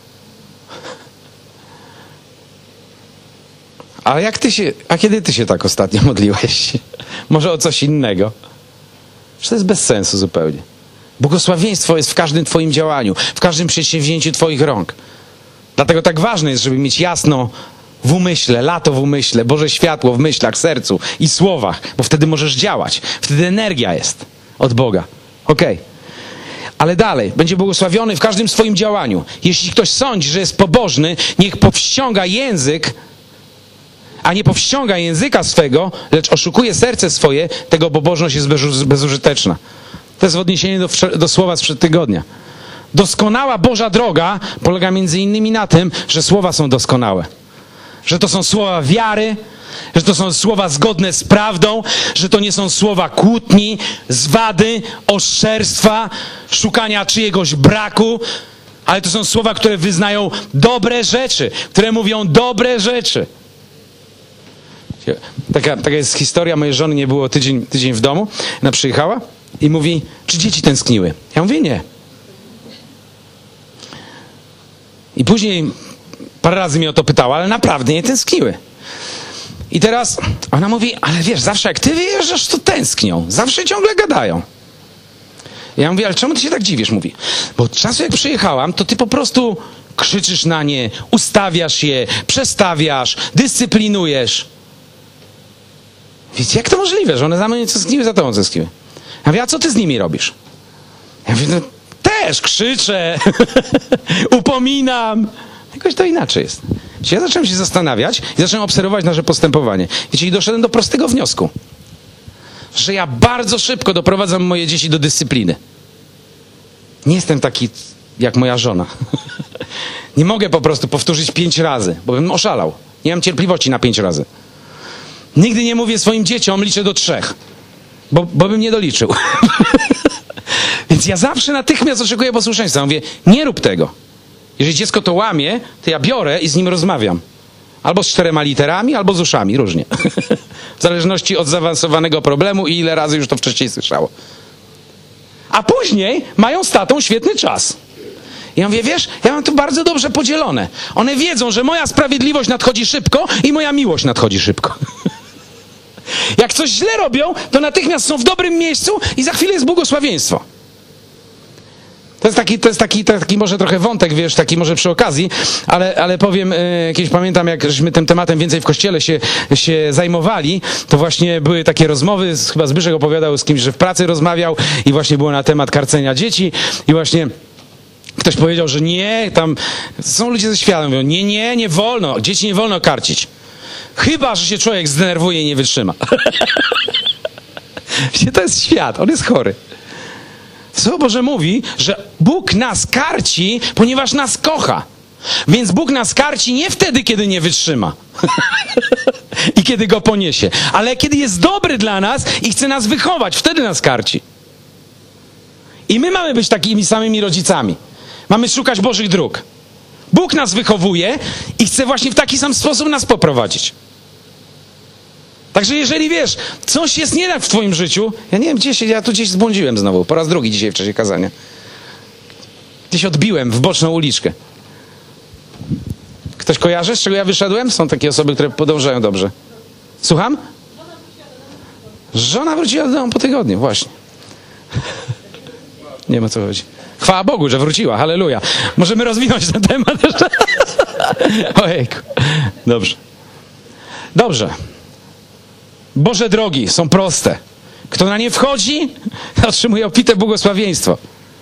A kiedy ty się tak ostatnio modliłeś? Może o coś innego? Że to jest bez sensu zupełnie. Błogosławieństwo jest w każdym twoim działaniu, w każdym przedsięwzięciu twoich rąk. Dlatego tak ważne jest, żeby mieć jasno w umyśle, lato w umyśle, Boże światło w myślach, sercu i słowach, bo wtedy możesz działać. Wtedy energia jest od Boga. Okej. Ale dalej, będzie błogosławiony w każdym swoim działaniu. Jeśli ktoś sądzi, że jest pobożny, niech powściąga język, a nie powściąga języka swego, lecz oszukuje serce swoje, tego pobożność jest bezużyteczna. To jest w odniesieniu do słowa sprzed tygodnia. Doskonała Boża droga polega między innymi na tym, że słowa są doskonałe. Że to są słowa wiary, że to są słowa zgodne z prawdą, że to nie są słowa kłótni, zwady, oszczerstwa, szukania czyjegoś braku, ale to są słowa, które wyznają dobre rzeczy, które mówią dobre rzeczy. Taka jest historia, mojej żony nie było tydzień w domu, ona przyjechała i mówi, czy dzieci tęskniły? Ja mówię, nie. I później parę razy mnie o to pytała, ale naprawdę nie tęskniły. I teraz ona mówi, ale wiesz, zawsze jak ty wyjeżdżasz, to tęsknią. Zawsze ciągle gadają. Ja mówię, ale czemu ty się tak dziwisz? Mówi, bo od czasu jak przyjechałam, to ty po prostu krzyczysz na nie, ustawiasz je, przestawiasz, dyscyplinujesz. Wiecie, jak to możliwe, że one za mną nie tęskniły, za tobą tęskniły? Ja mówię, a co ty z nimi robisz? Ja mówię, no też krzyczę, upominam. Jakoś to inaczej jest. Ja zacząłem się zastanawiać i zacząłem obserwować nasze postępowanie. Wiecie, i doszedłem do prostego wniosku, że ja bardzo szybko doprowadzam moje dzieci do dyscypliny. Nie jestem taki jak moja żona. Nie mogę po prostu powtórzyć 5 razy, bo bym oszalał. Nie mam cierpliwości na 5 razy. Nigdy nie mówię swoim dzieciom, liczę do 3, bo bym nie doliczył. Więc ja zawsze natychmiast oczekuję posłuszeństwa. Mówię, nie rób tego. Jeżeli dziecko to łamie, to ja biorę i z nim rozmawiam. Albo z 4 literami, albo z uszami, różnie. W zależności od zaawansowanego problemu i ile razy już to wcześniej słyszało. A później mają z tatą świetny czas. ja mówię, wiesz, ja mam to bardzo dobrze podzielone. One wiedzą, że moja sprawiedliwość nadchodzi szybko i moja miłość nadchodzi szybko. Jak coś źle robią, to natychmiast są w dobrym miejscu i za chwilę jest błogosławieństwo. To jest taki może trochę wątek, wiesz, taki może przy okazji, ale powiem, kiedyś pamiętam, jak żeśmy tym tematem więcej w kościele się zajmowali, to właśnie były takie rozmowy, chyba Zbyszek opowiadał z kimś, że w pracy rozmawiał i właśnie było na temat karcenia dzieci i właśnie ktoś powiedział, że nie, tam są ludzie ze świata, mówią, nie wolno, dzieci nie wolno karcić. Chyba że się człowiek zdenerwuje i nie wytrzyma. To jest świat, on jest chory. Słowo Boże mówi, że Bóg nas karci, ponieważ nas kocha. Więc Bóg nas karci nie wtedy, kiedy nie wytrzyma i kiedy go poniesie, ale kiedy jest dobry dla nas i chce nas wychować, wtedy nas karci. I my mamy być takimi samymi rodzicami. Mamy szukać Bożych dróg. Bóg nas wychowuje i chce właśnie w taki sam sposób nas poprowadzić. Także jeżeli wiesz, coś jest nie tak w twoim życiu, ja nie wiem, ja tu gdzieś zbłądziłem znowu, po raz drugi dzisiaj w czasie kazania. Gdzieś odbiłem w boczną uliczkę. Ktoś kojarzy, z czego ja wyszedłem? Są takie osoby, które podążają dobrze. Słucham? Żona wróciła do domu po tygodniu, właśnie. Nie wiem, o co chodzi. Chwała Bogu, że wróciła, halleluja. Możemy rozwinąć ten temat jeszcze. Ojejku. Dobrze. Boże drogi są proste. Kto na nie wchodzi, otrzymuje obfite błogosławieństwo.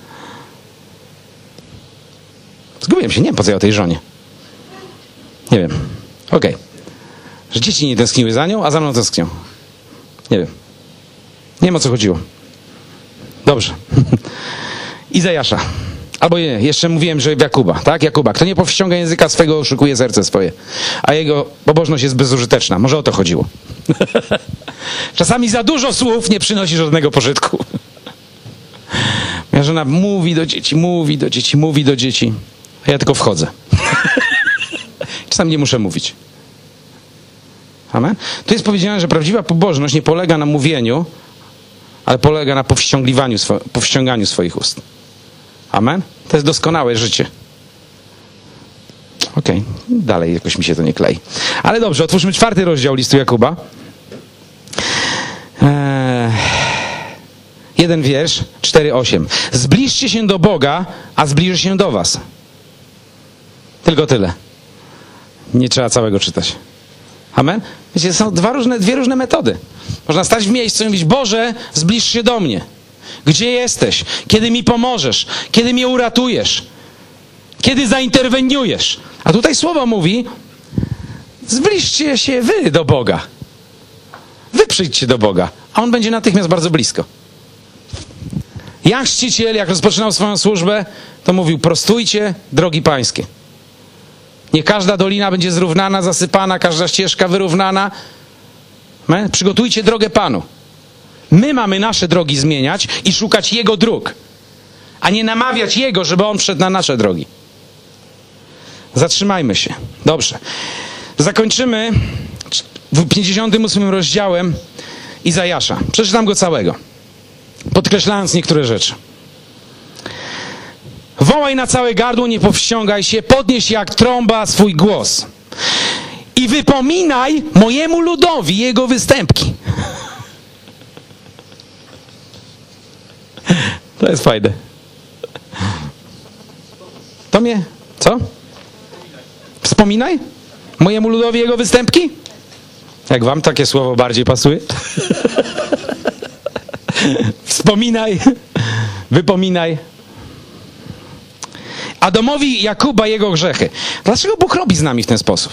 Zgubiłem się, nie wiem, po co ja o tej żonie. Nie wiem. Okej. Że dzieci nie tęskniły za nią, a za mną tęsknią. Nie wiem. Nie wiem, o co chodziło. Dobrze. Izajasza. Albo nie, jeszcze mówiłem, że Jakuba, tak? Jakuba. Kto nie powściąga języka swego, oszukuje serce swoje. A jego pobożność jest bezużyteczna. Może o to chodziło. Czasami za dużo słów nie przynosi żadnego pożytku. Moja żona mówi do dzieci, a ja tylko wchodzę. Czasami nie muszę mówić. Amen? Tu jest powiedziane, że prawdziwa pobożność nie polega na mówieniu, ale polega na powściąganiu swoich ust. Amen? To jest doskonałe życie. Okej, dalej jakoś mi się to nie klei. Ale dobrze, otwórzmy 4 rozdział listu Jakuba. 1 wiersz, 4:8. Zbliżcie się do Boga, a zbliży się do was. Tylko tyle. Nie trzeba całego czytać. Amen? Wiecie, są dwie różne metody. Można stać w miejscu i mówić, Boże, zbliż się do mnie. Gdzie jesteś? Kiedy mi pomożesz? Kiedy mnie uratujesz? Kiedy zainterweniujesz? A tutaj słowo mówi, zbliżcie się wy do Boga. Wy przyjdźcie do Boga, a On będzie natychmiast bardzo blisko. Jan Chrzciciel, jak rozpoczynał swoją służbę, to mówił, prostujcie drogi pańskie. Niech każda dolina będzie zrównana, zasypana, każda ścieżka wyrównana. Przygotujcie drogę Panu. My mamy nasze drogi zmieniać i szukać Jego dróg, a nie namawiać Jego, żeby On wszedł na nasze drogi. Zatrzymajmy się. Dobrze. Zakończymy 58 rozdziałem Izajasza. Przeczytam go całego, podkreślając niektóre rzeczy. Wołaj na całe gardło, nie powściągaj się, podnieś jak trąba swój głos. I wypominaj mojemu ludowi jego występki. To jest fajne. To mnie... Co? Wspominaj mojemu ludowi jego występki? Jak wam takie słowo bardziej pasuje? Wspominaj, wypominaj. A domowi Jakuba jego grzechy. Dlaczego Bóg robi z nami w ten sposób?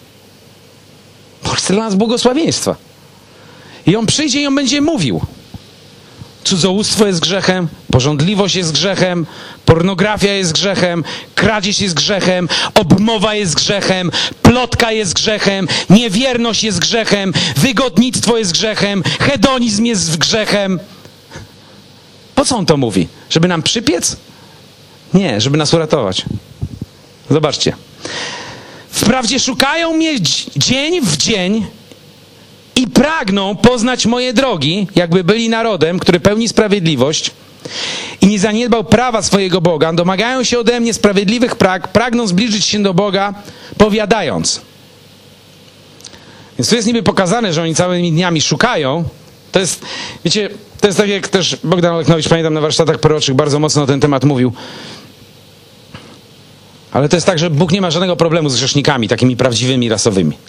Bo chce dla nas błogosławieństwa. I On przyjdzie i On będzie mówił. Cudzołóstwo jest grzechem, pożądliwość jest grzechem, pornografia jest grzechem, kradzież jest grzechem, obmowa jest grzechem, plotka jest grzechem, niewierność jest grzechem, wygodnictwo jest grzechem, hedonizm jest grzechem. Po co On to mówi? Żeby nam przypiec? Nie, żeby nas uratować. Zobaczcie. Wprawdzie szukają mnie dzień w dzień i pragną poznać moje drogi, jakby byli narodem, który pełni sprawiedliwość, i nie zaniedbał prawa swojego Boga, domagają się ode mnie sprawiedliwych pragną zbliżyć się do Boga, powiadając. Więc tu jest niby pokazane, że oni całymi dniami szukają. To jest, wiecie, to jest tak jak też Bogdan Oleknowicz, pamiętam, na warsztatach proroczych bardzo mocno na ten temat mówił. Ale to jest tak, że Bóg nie ma żadnego problemu z grzesznikami, takimi prawdziwymi, rasowymi.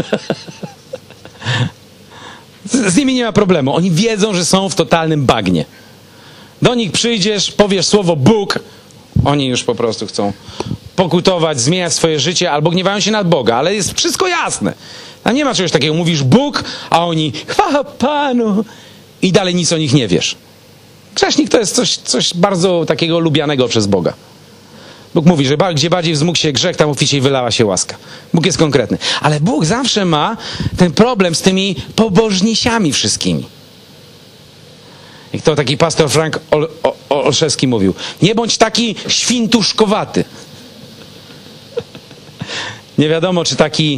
Z nimi nie ma problemu. Oni wiedzą, że są w totalnym bagnie. Do nich przyjdziesz, powiesz słowo Bóg, oni już po prostu chcą pokutować, zmieniać swoje życie, albo gniewają się nad Boga, ale jest wszystko jasne. A nie ma czegoś takiego, mówisz Bóg, a oni chwała Panu i dalej nic o nich nie wiesz. Grzesznik to jest coś bardzo takiego lubianego przez Boga. Bóg mówi, że gdzie bardziej wzmógł się grzech, tam oficie wylała się łaska. Bóg jest konkretny. Ale Bóg zawsze ma ten problem z tymi pobożnisiami wszystkimi. Jak to taki pastor Frank Olszewski mówił. Nie bądź taki świntuszkowaty. Nie wiadomo, czy taki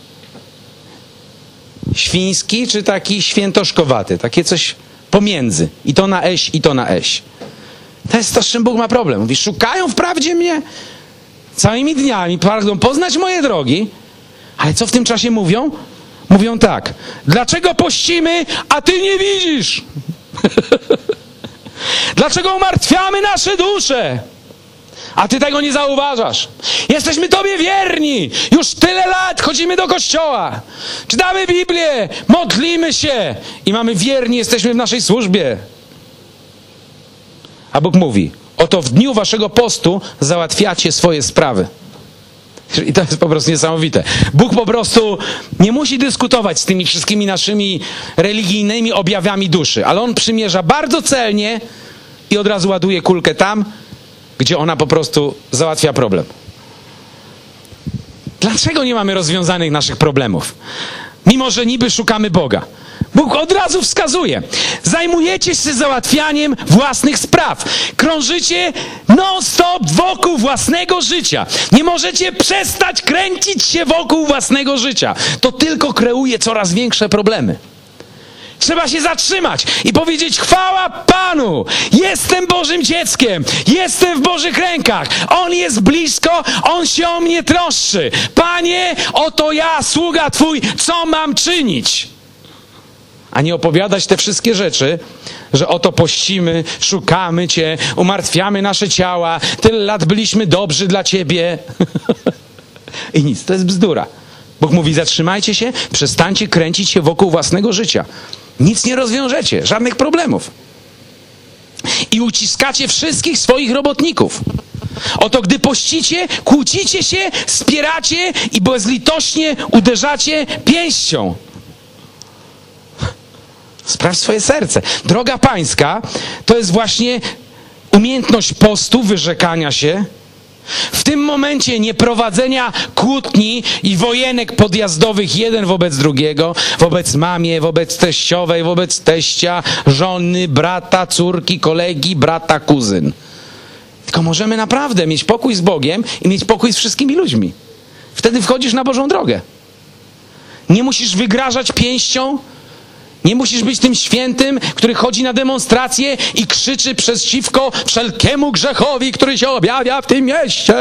świński, czy taki świętoszkowaty. Takie coś pomiędzy. I to na eś, i to na eś. To jest to, z czym Bóg ma problem. Mówi, szukają wprawdzie mnie całymi dniami, pragną poznać moje drogi, ale co w tym czasie mówią? Mówią tak. Dlaczego pościmy, a ty nie widzisz? Dlaczego umartwiamy nasze dusze, a ty tego nie zauważasz? Jesteśmy tobie wierni. Już tyle lat chodzimy do kościoła. Czytamy Biblię, modlimy się i mamy wierni, jesteśmy w naszej służbie. A Bóg mówi, oto w dniu waszego postu załatwiacie swoje sprawy. I to jest po prostu niesamowite. Bóg po prostu nie musi dyskutować z tymi wszystkimi naszymi religijnymi objawami duszy, ale On przymierza bardzo celnie i od razu ładuje kulkę tam, gdzie ona po prostu załatwia problem. Dlaczego nie mamy rozwiązanych naszych problemów? Mimo że niby szukamy Boga. Bóg od razu wskazuje. Zajmujecie się załatwianiem własnych spraw. Krążycie non-stop wokół własnego życia. Nie możecie przestać kręcić się wokół własnego życia. To tylko kreuje coraz większe problemy. Trzeba się zatrzymać i powiedzieć, chwała Panu, jestem Bożym dzieckiem, jestem w Bożych rękach, On jest blisko, On się o mnie troszczy. Panie, oto ja, sługa Twój, co mam czynić? A nie opowiadać te wszystkie rzeczy, że oto pościmy, szukamy Cię, umartwiamy nasze ciała, tyle lat byliśmy dobrzy dla Ciebie. I nic, to jest bzdura. Bóg mówi, zatrzymajcie się, przestańcie kręcić się wokół własnego życia. Nic nie rozwiążecie, żadnych problemów. I uciskacie wszystkich swoich robotników. Oto gdy pościcie, kłócicie się, spieracie i bezlitośnie uderzacie pięścią. Sprawdź swoje serce. Droga pańska to jest właśnie umiejętność postu, wyrzekania się. W tym momencie nie prowadzenia kłótni i wojenek podjazdowych jeden wobec drugiego, wobec mamie, wobec teściowej, wobec teścia, żony, brata, córki, kolegi, brata, kuzyn. Tylko możemy naprawdę mieć pokój z Bogiem i mieć pokój z wszystkimi ludźmi. Wtedy wchodzisz na Bożą drogę. Nie musisz wygrażać pięścią. Nie musisz być tym świętym, który chodzi na demonstrację i krzyczy przeciwko wszelkiemu grzechowi, który się objawia w tym mieście.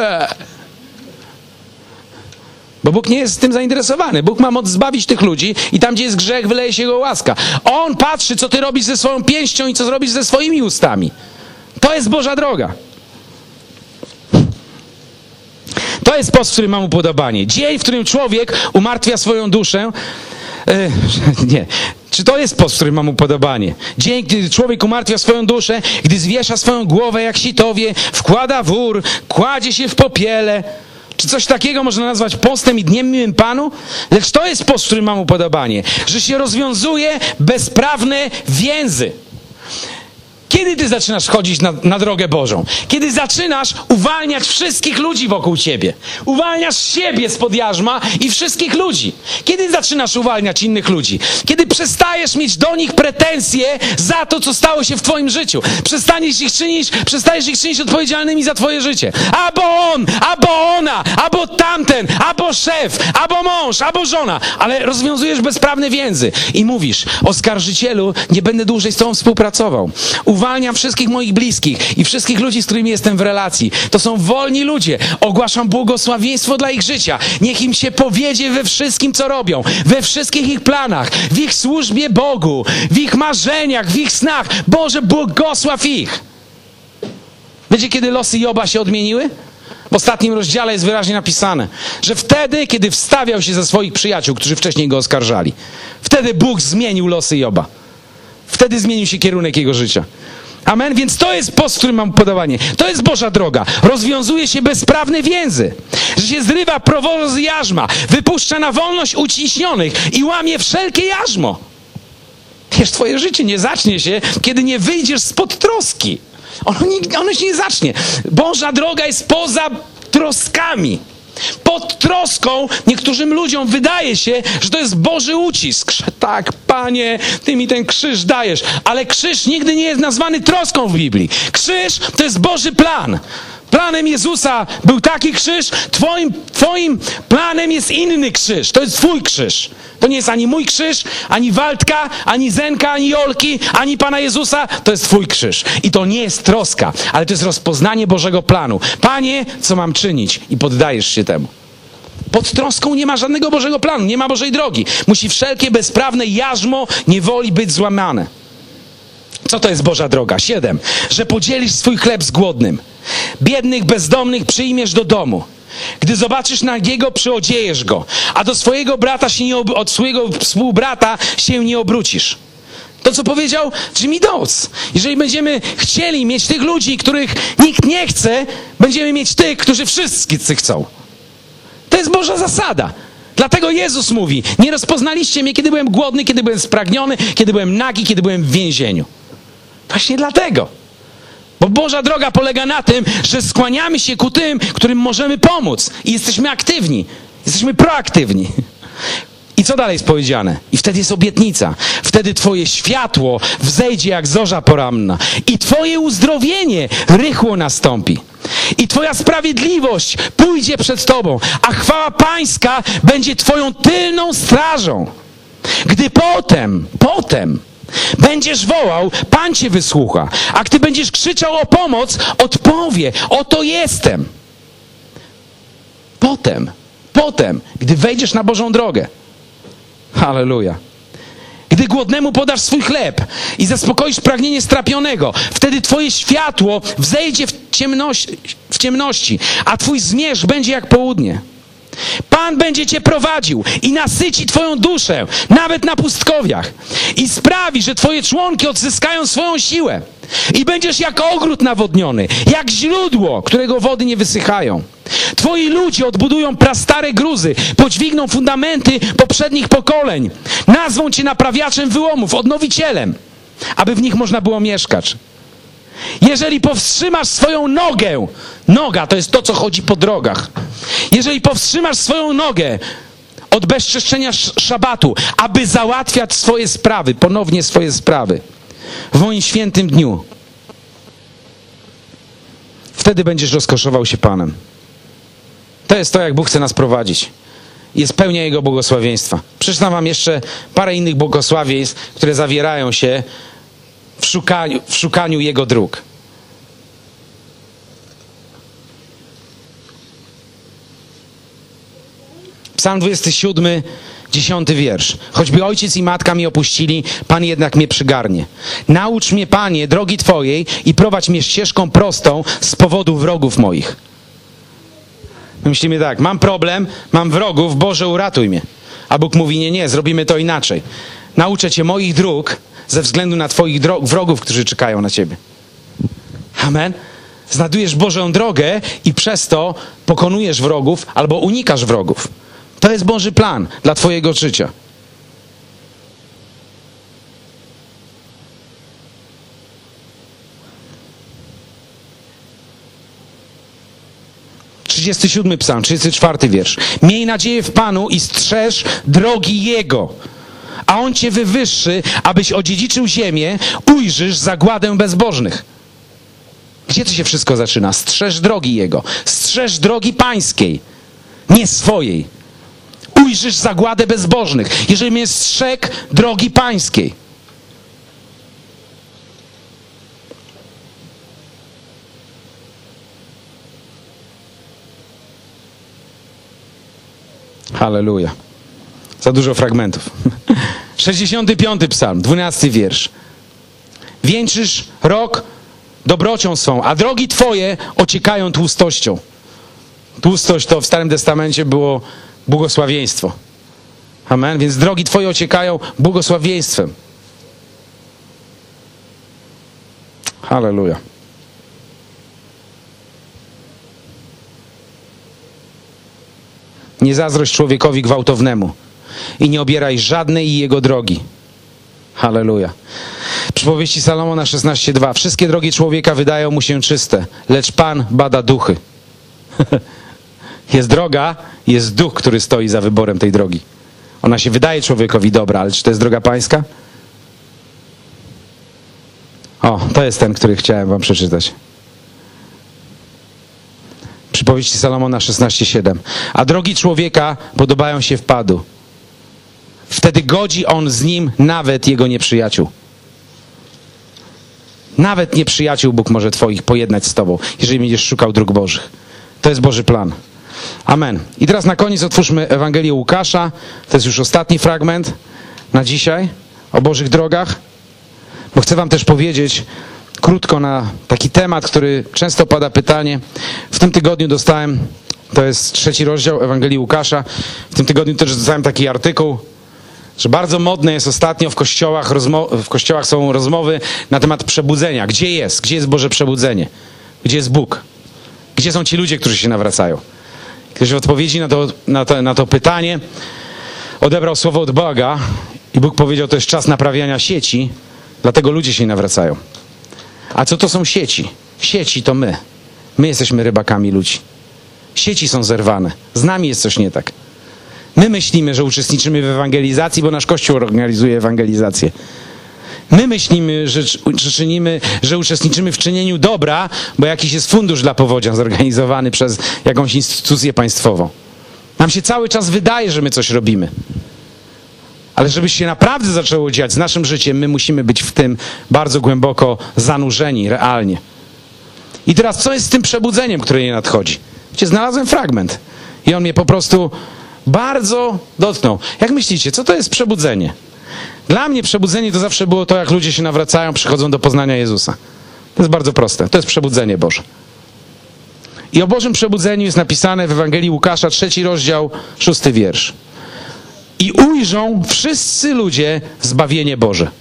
Bo Bóg nie jest tym zainteresowany. Bóg ma moc zbawić tych ludzi i tam, gdzie jest grzech, wyleje się Jego łaska. On patrzy, co ty robisz ze swoją pięścią i co zrobisz ze swoimi ustami. To jest Boża droga. To jest post, w którym mam upodobanie. Dzień, w którym człowiek umartwia swoją duszę. Nie. Czy to jest post, w którym mam upodobanie? Dzień, gdy człowiek umartwia swoją duszę, gdy zwiesza swoją głowę jak sitowie, wkłada wór, kładzie się w popiele. Czy coś takiego można nazwać postem i dniem miłym Panu? Lecz to jest post, w którym mam upodobanie. Że się rozwiązuje bezprawne więzy. Kiedy ty zaczynasz wchodzić na drogę Bożą? Kiedy zaczynasz uwalniać wszystkich ludzi wokół ciebie. Uwalniasz siebie spod jarzma i wszystkich ludzi. Kiedy zaczynasz uwalniać innych ludzi? Kiedy przestajesz mieć do nich pretensje za to, co stało się w twoim życiu. Przestajesz ich czynić odpowiedzialnymi za twoje życie. Albo on, albo ona, albo tamten, albo szef, albo mąż, albo żona. Ale rozwiązujesz bezprawne więzy i mówisz, oskarżycielu, nie będę dłużej z tobą współpracował. uwalniam wszystkich moich bliskich i wszystkich ludzi, z którymi jestem w relacji. To są wolni ludzie. Ogłaszam błogosławieństwo dla ich życia. Niech im się powiedzie we wszystkim, co robią, we wszystkich ich planach, w ich służbie Bogu, w ich marzeniach, w ich snach. Boże, błogosław ich. Wiecie, kiedy losy Joba się odmieniły? W ostatnim rozdziale jest wyraźnie napisane, że wtedy, kiedy wstawiał się za swoich przyjaciół, którzy wcześniej go oskarżali, wtedy Bóg zmienił losy Joba. Wtedy zmienił się kierunek jego życia. Amen? Więc to jest post, który mam podobanie. To jest Boża droga. Rozwiązuje się bezprawne więzy. Że się zrywa prowoz jarzma, wypuszcza na wolność uciśnionych i łamie wszelkie jarzmo. Wiesz, twoje życie nie zacznie się, kiedy nie wyjdziesz spod troski. Ono się nie zacznie. Boża droga jest poza troskami. Pod troską niektórym ludziom wydaje się, że to jest Boży ucisk. Że tak, Panie, Ty mi ten krzyż dajesz. Ale krzyż nigdy nie jest nazwany troską w Biblii. Krzyż to jest Boży plan. Planem Jezusa był taki krzyż, twoim planem jest inny krzyż. To jest twój krzyż. To nie jest ani mój krzyż, ani Waldka, ani Zenka, ani Jolki, ani Pana Jezusa. To jest twój krzyż. I to nie jest troska, ale to jest rozpoznanie Bożego planu. Panie, co mam czynić? I poddajesz się temu. Pod troską nie ma żadnego Bożego planu, nie ma Bożej drogi. Musi wszelkie bezprawne jarzmo niewoli być złamane. Co to jest Boża droga? 7. Że podzielisz swój chleb z głodnym. Biednych, bezdomnych przyjmiesz do domu. Gdy zobaczysz nagiego, przyodziejesz go, a do swojego brata od swojego współbrata się nie obrócisz. To, co powiedział Jimmy Dawes. Jeżeli będziemy chcieli mieć tych ludzi, których nikt nie chce, będziemy mieć tych, którzy wszyscy chcą. To jest Boża zasada. Dlatego Jezus mówi, nie rozpoznaliście mnie, kiedy byłem głodny, kiedy byłem spragniony, kiedy byłem nagi, kiedy byłem w więzieniu. Właśnie dlatego. Bo Boża droga polega na tym, że skłaniamy się ku tym, którym możemy pomóc. I jesteśmy aktywni. Jesteśmy proaktywni. I co dalej jest powiedziane? I wtedy jest obietnica. Wtedy twoje światło wzejdzie jak zorza poranna. I twoje uzdrowienie rychło nastąpi. I twoja sprawiedliwość pójdzie przed tobą. A chwała pańska będzie twoją tylną strażą. Gdy potem będziesz wołał, Pan cię wysłucha. A gdy będziesz krzyczał o pomoc, odpowie, oto jestem. Potem, gdy wejdziesz na Bożą drogę. Halleluja. Gdy głodnemu podasz swój chleb i zaspokoisz pragnienie strapionego, wtedy twoje światło wzejdzie w ciemności, a twój zmierzch będzie jak południe. Pan będzie cię prowadził i nasyci twoją duszę, nawet na pustkowiach. I sprawi, że twoje członki odzyskają swoją siłę. I będziesz jak ogród nawodniony, jak źródło, którego wody nie wysychają. Twoi ludzie odbudują prastare gruzy, podźwigną fundamenty poprzednich pokoleń. Nazwą cię naprawiaczem wyłomów, odnowicielem, aby w nich można było mieszkać. Jeżeli powstrzymasz swoją nogę, noga to jest to, co chodzi po drogach. Jeżeli powstrzymasz swoją nogę od bezczeszczenia szabatu, aby załatwiać ponownie swoje sprawy w moim świętym dniu, wtedy będziesz rozkoszował się Panem. To jest to, jak Bóg chce nas prowadzić. Jest pełnia Jego błogosławieństwa. Przeczytam wam jeszcze parę innych błogosławieństw, które zawierają się w szukaniu Jego dróg. Psalm 27, 10 wiersz. Choćby ojciec i matka mnie opuścili, Pan jednak mnie przygarnie. Naucz mnie, Panie, drogi Twojej i prowadź mnie ścieżką prostą z powodu wrogów moich. My myślimy tak, mam problem, mam wrogów, Boże, uratuj mnie. A Bóg mówi, nie, zrobimy to inaczej. Nauczę Cię moich dróg ze względu na Twoich wrogów, którzy czekają na Ciebie. Amen. Znajdujesz Bożą drogę i przez to pokonujesz wrogów albo unikasz wrogów. To jest Boży plan dla Twojego życia. Psalm 34 wiersz. Miej nadzieję w Panu i strzeż drogi Jego, a On Cię wywyższy, abyś odziedziczył ziemię, ujrzysz zagładę bezbożnych. Gdzie to się wszystko zaczyna? Strzeż drogi Jego. Strzeż drogi pańskiej, nie swojej. Ujrzysz zagładę bezbożnych, jeżeli mnie strzegł drogi pańskiej. Halleluja. Za dużo fragmentów. 65 psalm, 12 wiersz. Wieńczysz rok dobrocią swą, a drogi Twoje ociekają tłustością. Tłustość to w Starym Testamencie było błogosławieństwo. Amen. Więc drogi Twoje ociekają błogosławieństwem. Halleluja. Nie zazdrość człowiekowi gwałtownemu i nie obieraj żadnej jego drogi. Halleluja. Przypowieści Salomona 16:2. Wszystkie drogi człowieka wydają mu się czyste, lecz Pan bada duchy. Jest droga, jest duch, który stoi za wyborem tej drogi. Ona się wydaje człowiekowi dobra, ale czy to jest droga pańska? O, to jest ten, który chciałem wam przeczytać. Przypowieści Salomona 16:7. A drogi człowieka podobają się wpadu. Wtedy godzi on z nim nawet jego nieprzyjaciół. Nawet nieprzyjaciół Bóg może twoich pojednać z tobą, jeżeli będziesz szukał dróg Bożych. To jest Boży plan. Amen. I teraz na koniec otwórzmy Ewangelię Łukasza. To jest już ostatni fragment na dzisiaj o Bożych drogach. Bo chcę wam też powiedzieć krótko na taki temat, który często pada pytanie. W tym tygodniu dostałem, to jest 3 rozdział Ewangelii Łukasza, w tym tygodniu też dostałem taki artykuł, że bardzo modne jest ostatnio w kościołach są rozmowy na temat przebudzenia. Gdzie jest Boże przebudzenie? Gdzie jest Bóg? Gdzie są ci ludzie, którzy się nawracają? Ktoś w odpowiedzi na to pytanie odebrał słowo od Boga i Bóg powiedział, to jest czas naprawiania sieci, dlatego ludzie się nie nawracają. A co to są sieci? Sieci to my. My jesteśmy rybakami ludzi. Sieci są zerwane. Z nami jest coś nie tak. My myślimy, że uczestniczymy w ewangelizacji, bo nasz Kościół organizuje ewangelizację. My myślimy, że uczestniczymy w czynieniu dobra, bo jakiś jest fundusz dla powodzian zorganizowany przez jakąś instytucję państwową. Nam się cały czas wydaje, że my coś robimy. Ale żeby się naprawdę zaczęło dziać z naszym życiem, my musimy być w tym bardzo głęboko zanurzeni, realnie. I teraz co jest z tym przebudzeniem, które nie nadchodzi? Wiecie, znalazłem fragment i on mnie po prostu bardzo dotknął. Jak myślicie, co to jest przebudzenie? Dla mnie przebudzenie to zawsze było to, jak ludzie się nawracają, przychodzą do poznania Jezusa. To jest bardzo proste. To jest przebudzenie Boże. I o Bożym przebudzeniu jest napisane w Ewangelii Łukasza, 3 rozdział, 6 wiersz. I ujrzą wszyscy ludzie zbawienie Boże.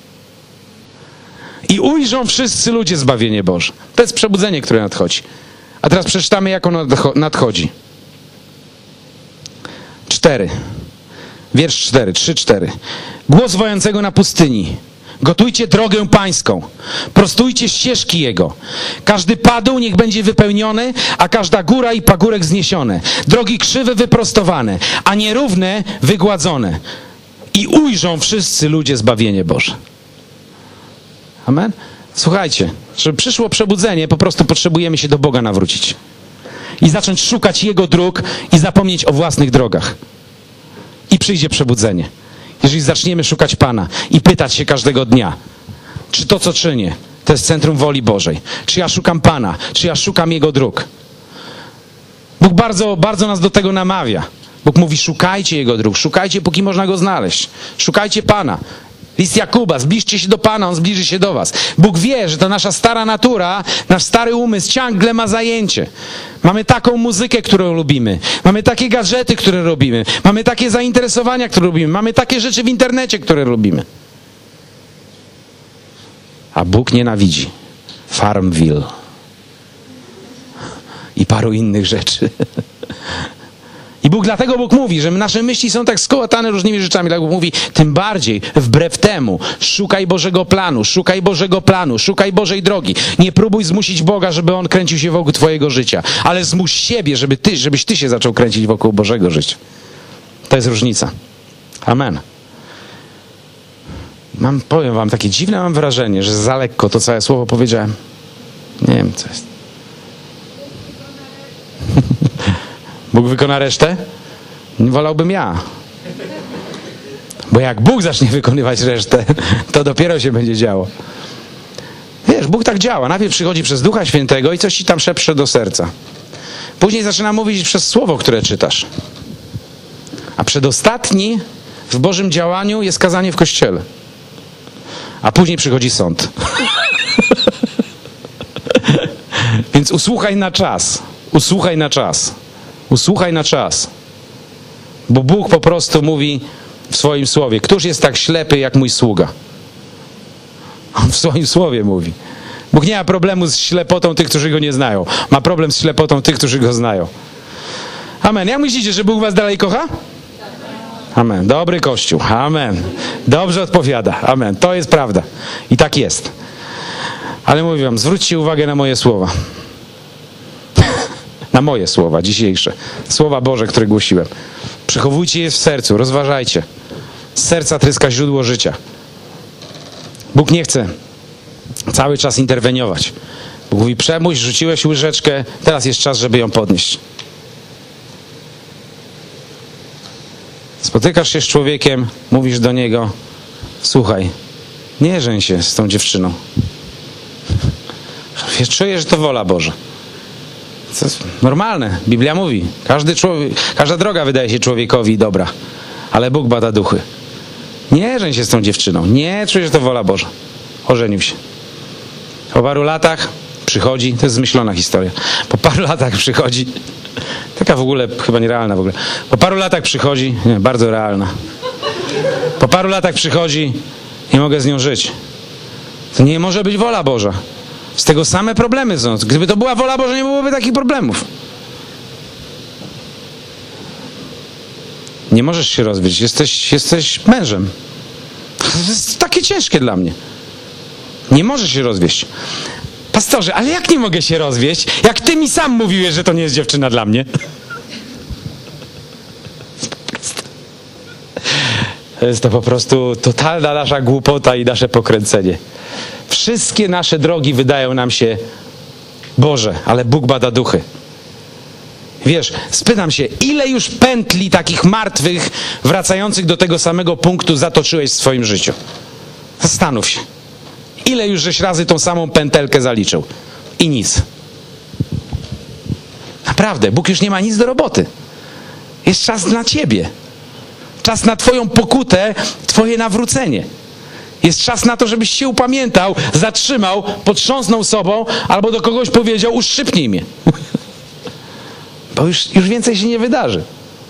I ujrzą wszyscy ludzie zbawienie Boże. To jest przebudzenie, które nadchodzi. A teraz przeczytamy, jak ono nadchodzi. 4. Wiersz 4, 3-4. Głos wojącego na pustyni. Gotujcie drogę pańską. Prostujcie ścieżki Jego. Każdy padł niech będzie wypełniony, a każda góra i pagórek zniesione. Drogi krzywe wyprostowane, a nierówne wygładzone. I ujrzą wszyscy ludzie zbawienie Boże. Amen? Słuchajcie, żeby przyszło przebudzenie, po prostu potrzebujemy się do Boga nawrócić. I zacząć szukać Jego dróg i zapomnieć o własnych drogach. I przyjdzie przebudzenie. Jeżeli zaczniemy szukać Pana i pytać się każdego dnia, czy to, co czynię, to jest centrum woli Bożej. Czy ja szukam Pana, czy ja szukam Jego dróg. Bóg bardzo, bardzo nas do tego namawia. Bóg mówi, szukajcie Jego dróg, szukajcie, póki można Go znaleźć. Szukajcie Pana. List Jakuba, zbliżcie się do Pana, On zbliży się do was. Bóg wie, że ta nasza stara natura, nasz stary umysł ciągle ma zajęcie. Mamy taką muzykę, którą lubimy. Mamy takie gadżety, które robimy. Mamy takie zainteresowania, które lubimy. Mamy takie rzeczy w internecie, które lubimy. A Bóg nienawidzi Farmville i paru innych rzeczy. I dlatego Bóg mówi, że nasze myśli są tak skołatane różnymi rzeczami. Dlatego Bóg mówi, tym bardziej wbrew temu szukaj Bożego planu, szukaj Bożego planu, szukaj Bożej drogi. Nie próbuj zmusić Boga, żeby On kręcił się wokół twojego życia, ale zmuś siebie, żebyś ty się zaczął kręcić wokół Bożego życia. To jest różnica. Amen. Powiem wam, takie dziwne mam wrażenie, że za lekko to całe słowo powiedziałem. Nie wiem, co jest. Bóg wykona resztę? Wolałbym ja. Bo jak Bóg zacznie wykonywać resztę, to dopiero się będzie działo. Wiesz, Bóg tak działa. Najpierw przychodzi przez Ducha Świętego i coś ci tam szepcze do serca. Później zaczyna mówić przez słowo, które czytasz. A przedostatni w Bożym działaniu jest kazanie w kościele. A później przychodzi sąd. Więc usłuchaj na czas. Usłuchaj na czas. Usłuchaj na czas. Bo Bóg po prostu mówi w swoim słowie: któż jest tak ślepy jak mój sługa? On w swoim słowie mówi. Bóg nie ma problemu z ślepotą tych, którzy Go nie znają. Ma problem z ślepotą tych, którzy Go znają. Amen. Jak myślicie, że Bóg was dalej kocha? Amen. Dobry Kościół. Amen. Dobrze odpowiada. Amen. To jest prawda. I tak jest. Ale mówię wam, zwróćcie uwagę na moje słowa. Na moje słowa dzisiejsze. Słowa Boże, które głosiłem. Przechowujcie je w sercu, rozważajcie. Z serca tryska źródło życia. Bóg nie chce cały czas interweniować. Bóg mówi: Przemuś, rzuciłeś łyżeczkę, teraz jest czas, żeby ją podnieść. Spotykasz się z człowiekiem, mówisz do niego: słuchaj, nie żeń się z tą dziewczyną. Czuję, że to wola Boża. To jest normalne. Biblia mówi, każda droga wydaje się człowiekowi dobra, ale Bóg bada duchy. Nie żeń się z tą dziewczyną. Nie, czuję, że to wola Boża. Ożenił się. Po paru latach przychodzi, to jest zmyślona historia, po paru latach przychodzi, taka w ogóle, chyba nierealna w ogóle, po paru latach przychodzi, nie, bardzo realna, po paru latach przychodzi, nie mogę z nią żyć. To nie może być wola Boża. Z tego same problemy są. Gdyby to była wola Boża, nie byłoby takich problemów. Nie możesz się rozwieść, jesteś mężem. To jest takie ciężkie dla mnie. Nie możesz się rozwieść. Pastorze, ale jak nie mogę się rozwieść, jak ty mi sam mówiłeś, że to nie jest dziewczyna dla mnie? To jest to po prostu totalna nasza głupota i nasze pokręcenie. Wszystkie nasze drogi wydają nam się Boże, ale Bóg bada duchy. Wiesz, spytam się, ile już pętli takich martwych, wracających do tego samego punktu zatoczyłeś w swoim życiu? Zastanów się. Ile już żeś razy tą samą pętelkę zaliczył? I nic. Naprawdę, Bóg już nie ma nic do roboty. Jest czas na ciebie. Czas na twoją pokutę, twoje nawrócenie. Jest czas na to, żebyś się upamiętał, zatrzymał, potrząsnął sobą, albo do kogoś powiedział: uszczypnij mnie. Bo już więcej się nie wydarzy.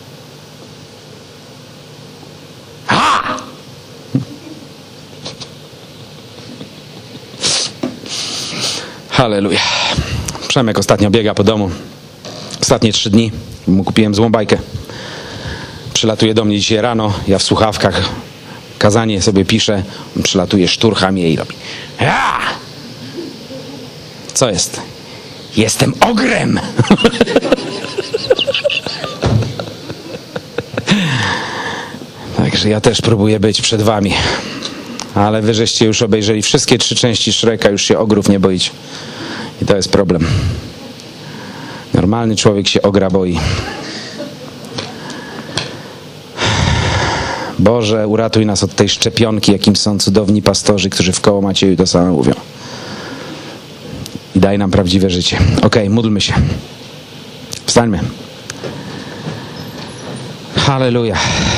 Halleluja. Przemek ostatnio biega po domu. Ostatnie 3 dni mu kupiłem złą bajkę. Przylatuje do mnie dzisiaj rano, ja w słuchawkach kazanie sobie piszę, on przylatuje, szturcha mnie i robi: co jest? Jestem ogrem! Także ja też próbuję być przed wami. Ale wy żeście już obejrzeli wszystkie 3 części Shreka, już się ogrów nie boicie. I to jest problem. Normalny człowiek się ogra boi. Boże, uratuj nas od tej szczepionki, jakim są cudowni pastorzy, którzy w koło Macieju to samo mówią. I daj nam prawdziwe życie. Okej, módlmy się. Wstańmy. Halleluja.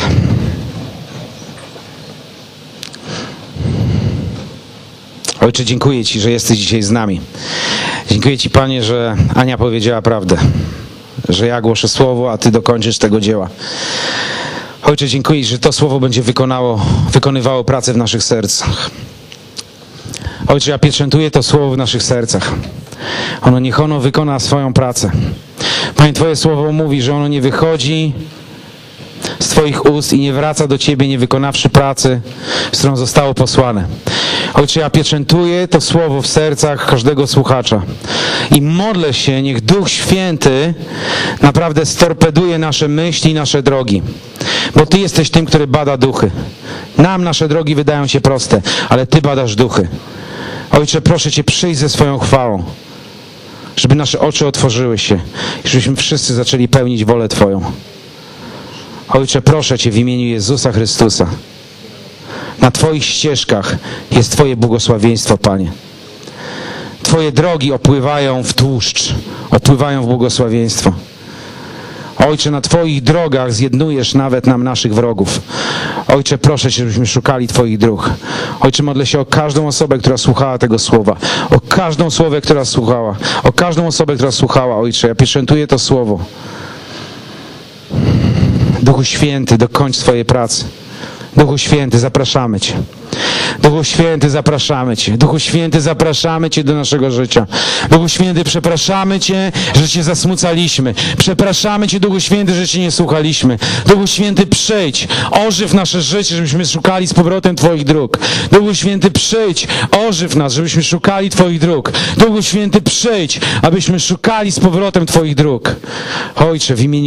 Ojcze, dziękuję Ci, że jesteś dzisiaj z nami. Dziękuję Ci, Panie, że Ania powiedziała prawdę. Że ja głoszę słowo, a Ty dokończysz tego dzieła. Ojcze, dziękuję, że to słowo będzie wykonywało pracę w naszych sercach. Ojcze, ja pieczętuję to słowo w naszych sercach. Niech ono wykona swoją pracę. Panie, Twoje słowo mówi, że ono nie wychodzi z Twoich ust i nie wraca do Ciebie, nie wykonawszy pracy, z którą zostało posłane. Ojcze, ja pieczętuję to słowo w sercach każdego słuchacza i modlę się, niech Duch Święty naprawdę storpeduje nasze myśli, nasze drogi, bo Ty jesteś tym, który bada duchy. Nam nasze drogi wydają się proste, ale Ty badasz duchy. Ojcze, proszę Cię, przyjdź ze swoją chwałą, żeby nasze oczy otworzyły się i żebyśmy wszyscy zaczęli pełnić wolę Twoją. Ojcze, proszę Cię w imieniu Jezusa Chrystusa. Na Twoich ścieżkach jest Twoje błogosławieństwo, Panie. Twoje drogi opływają w tłuszcz, opływają w błogosławieństwo. Ojcze, na Twoich drogach zjednujesz nawet nam naszych wrogów. Ojcze, proszę Cię, żebyśmy szukali Twoich dróg. Ojcze, modlę się o każdą osobę, która słuchała tego słowa. O każdą osobę, która słuchała. O każdą osobę, która słuchała, Ojcze. Ja pieczętuję to słowo. Duchu Święty, dokończ swojej pracy. Duchu Święty, zapraszamy Cię. Duchu Święty, zapraszamy Cię. Duchu Święty, zapraszamy Cię do naszego życia. Duchu Święty, przepraszamy Cię, że Cię zasmucaliśmy. Przepraszamy Cię, Duchu Święty, że Cię nie słuchaliśmy. Duchu Święty, przyjdź, ożyw nasze życie, żebyśmy szukali z powrotem Twoich dróg. Duchu Święty, przyjdź, ożyw nas, żebyśmy szukali Twoich dróg. Duchu Święty, przyjdź, abyśmy szukali z powrotem Twoich dróg. Ojcze, w imieniu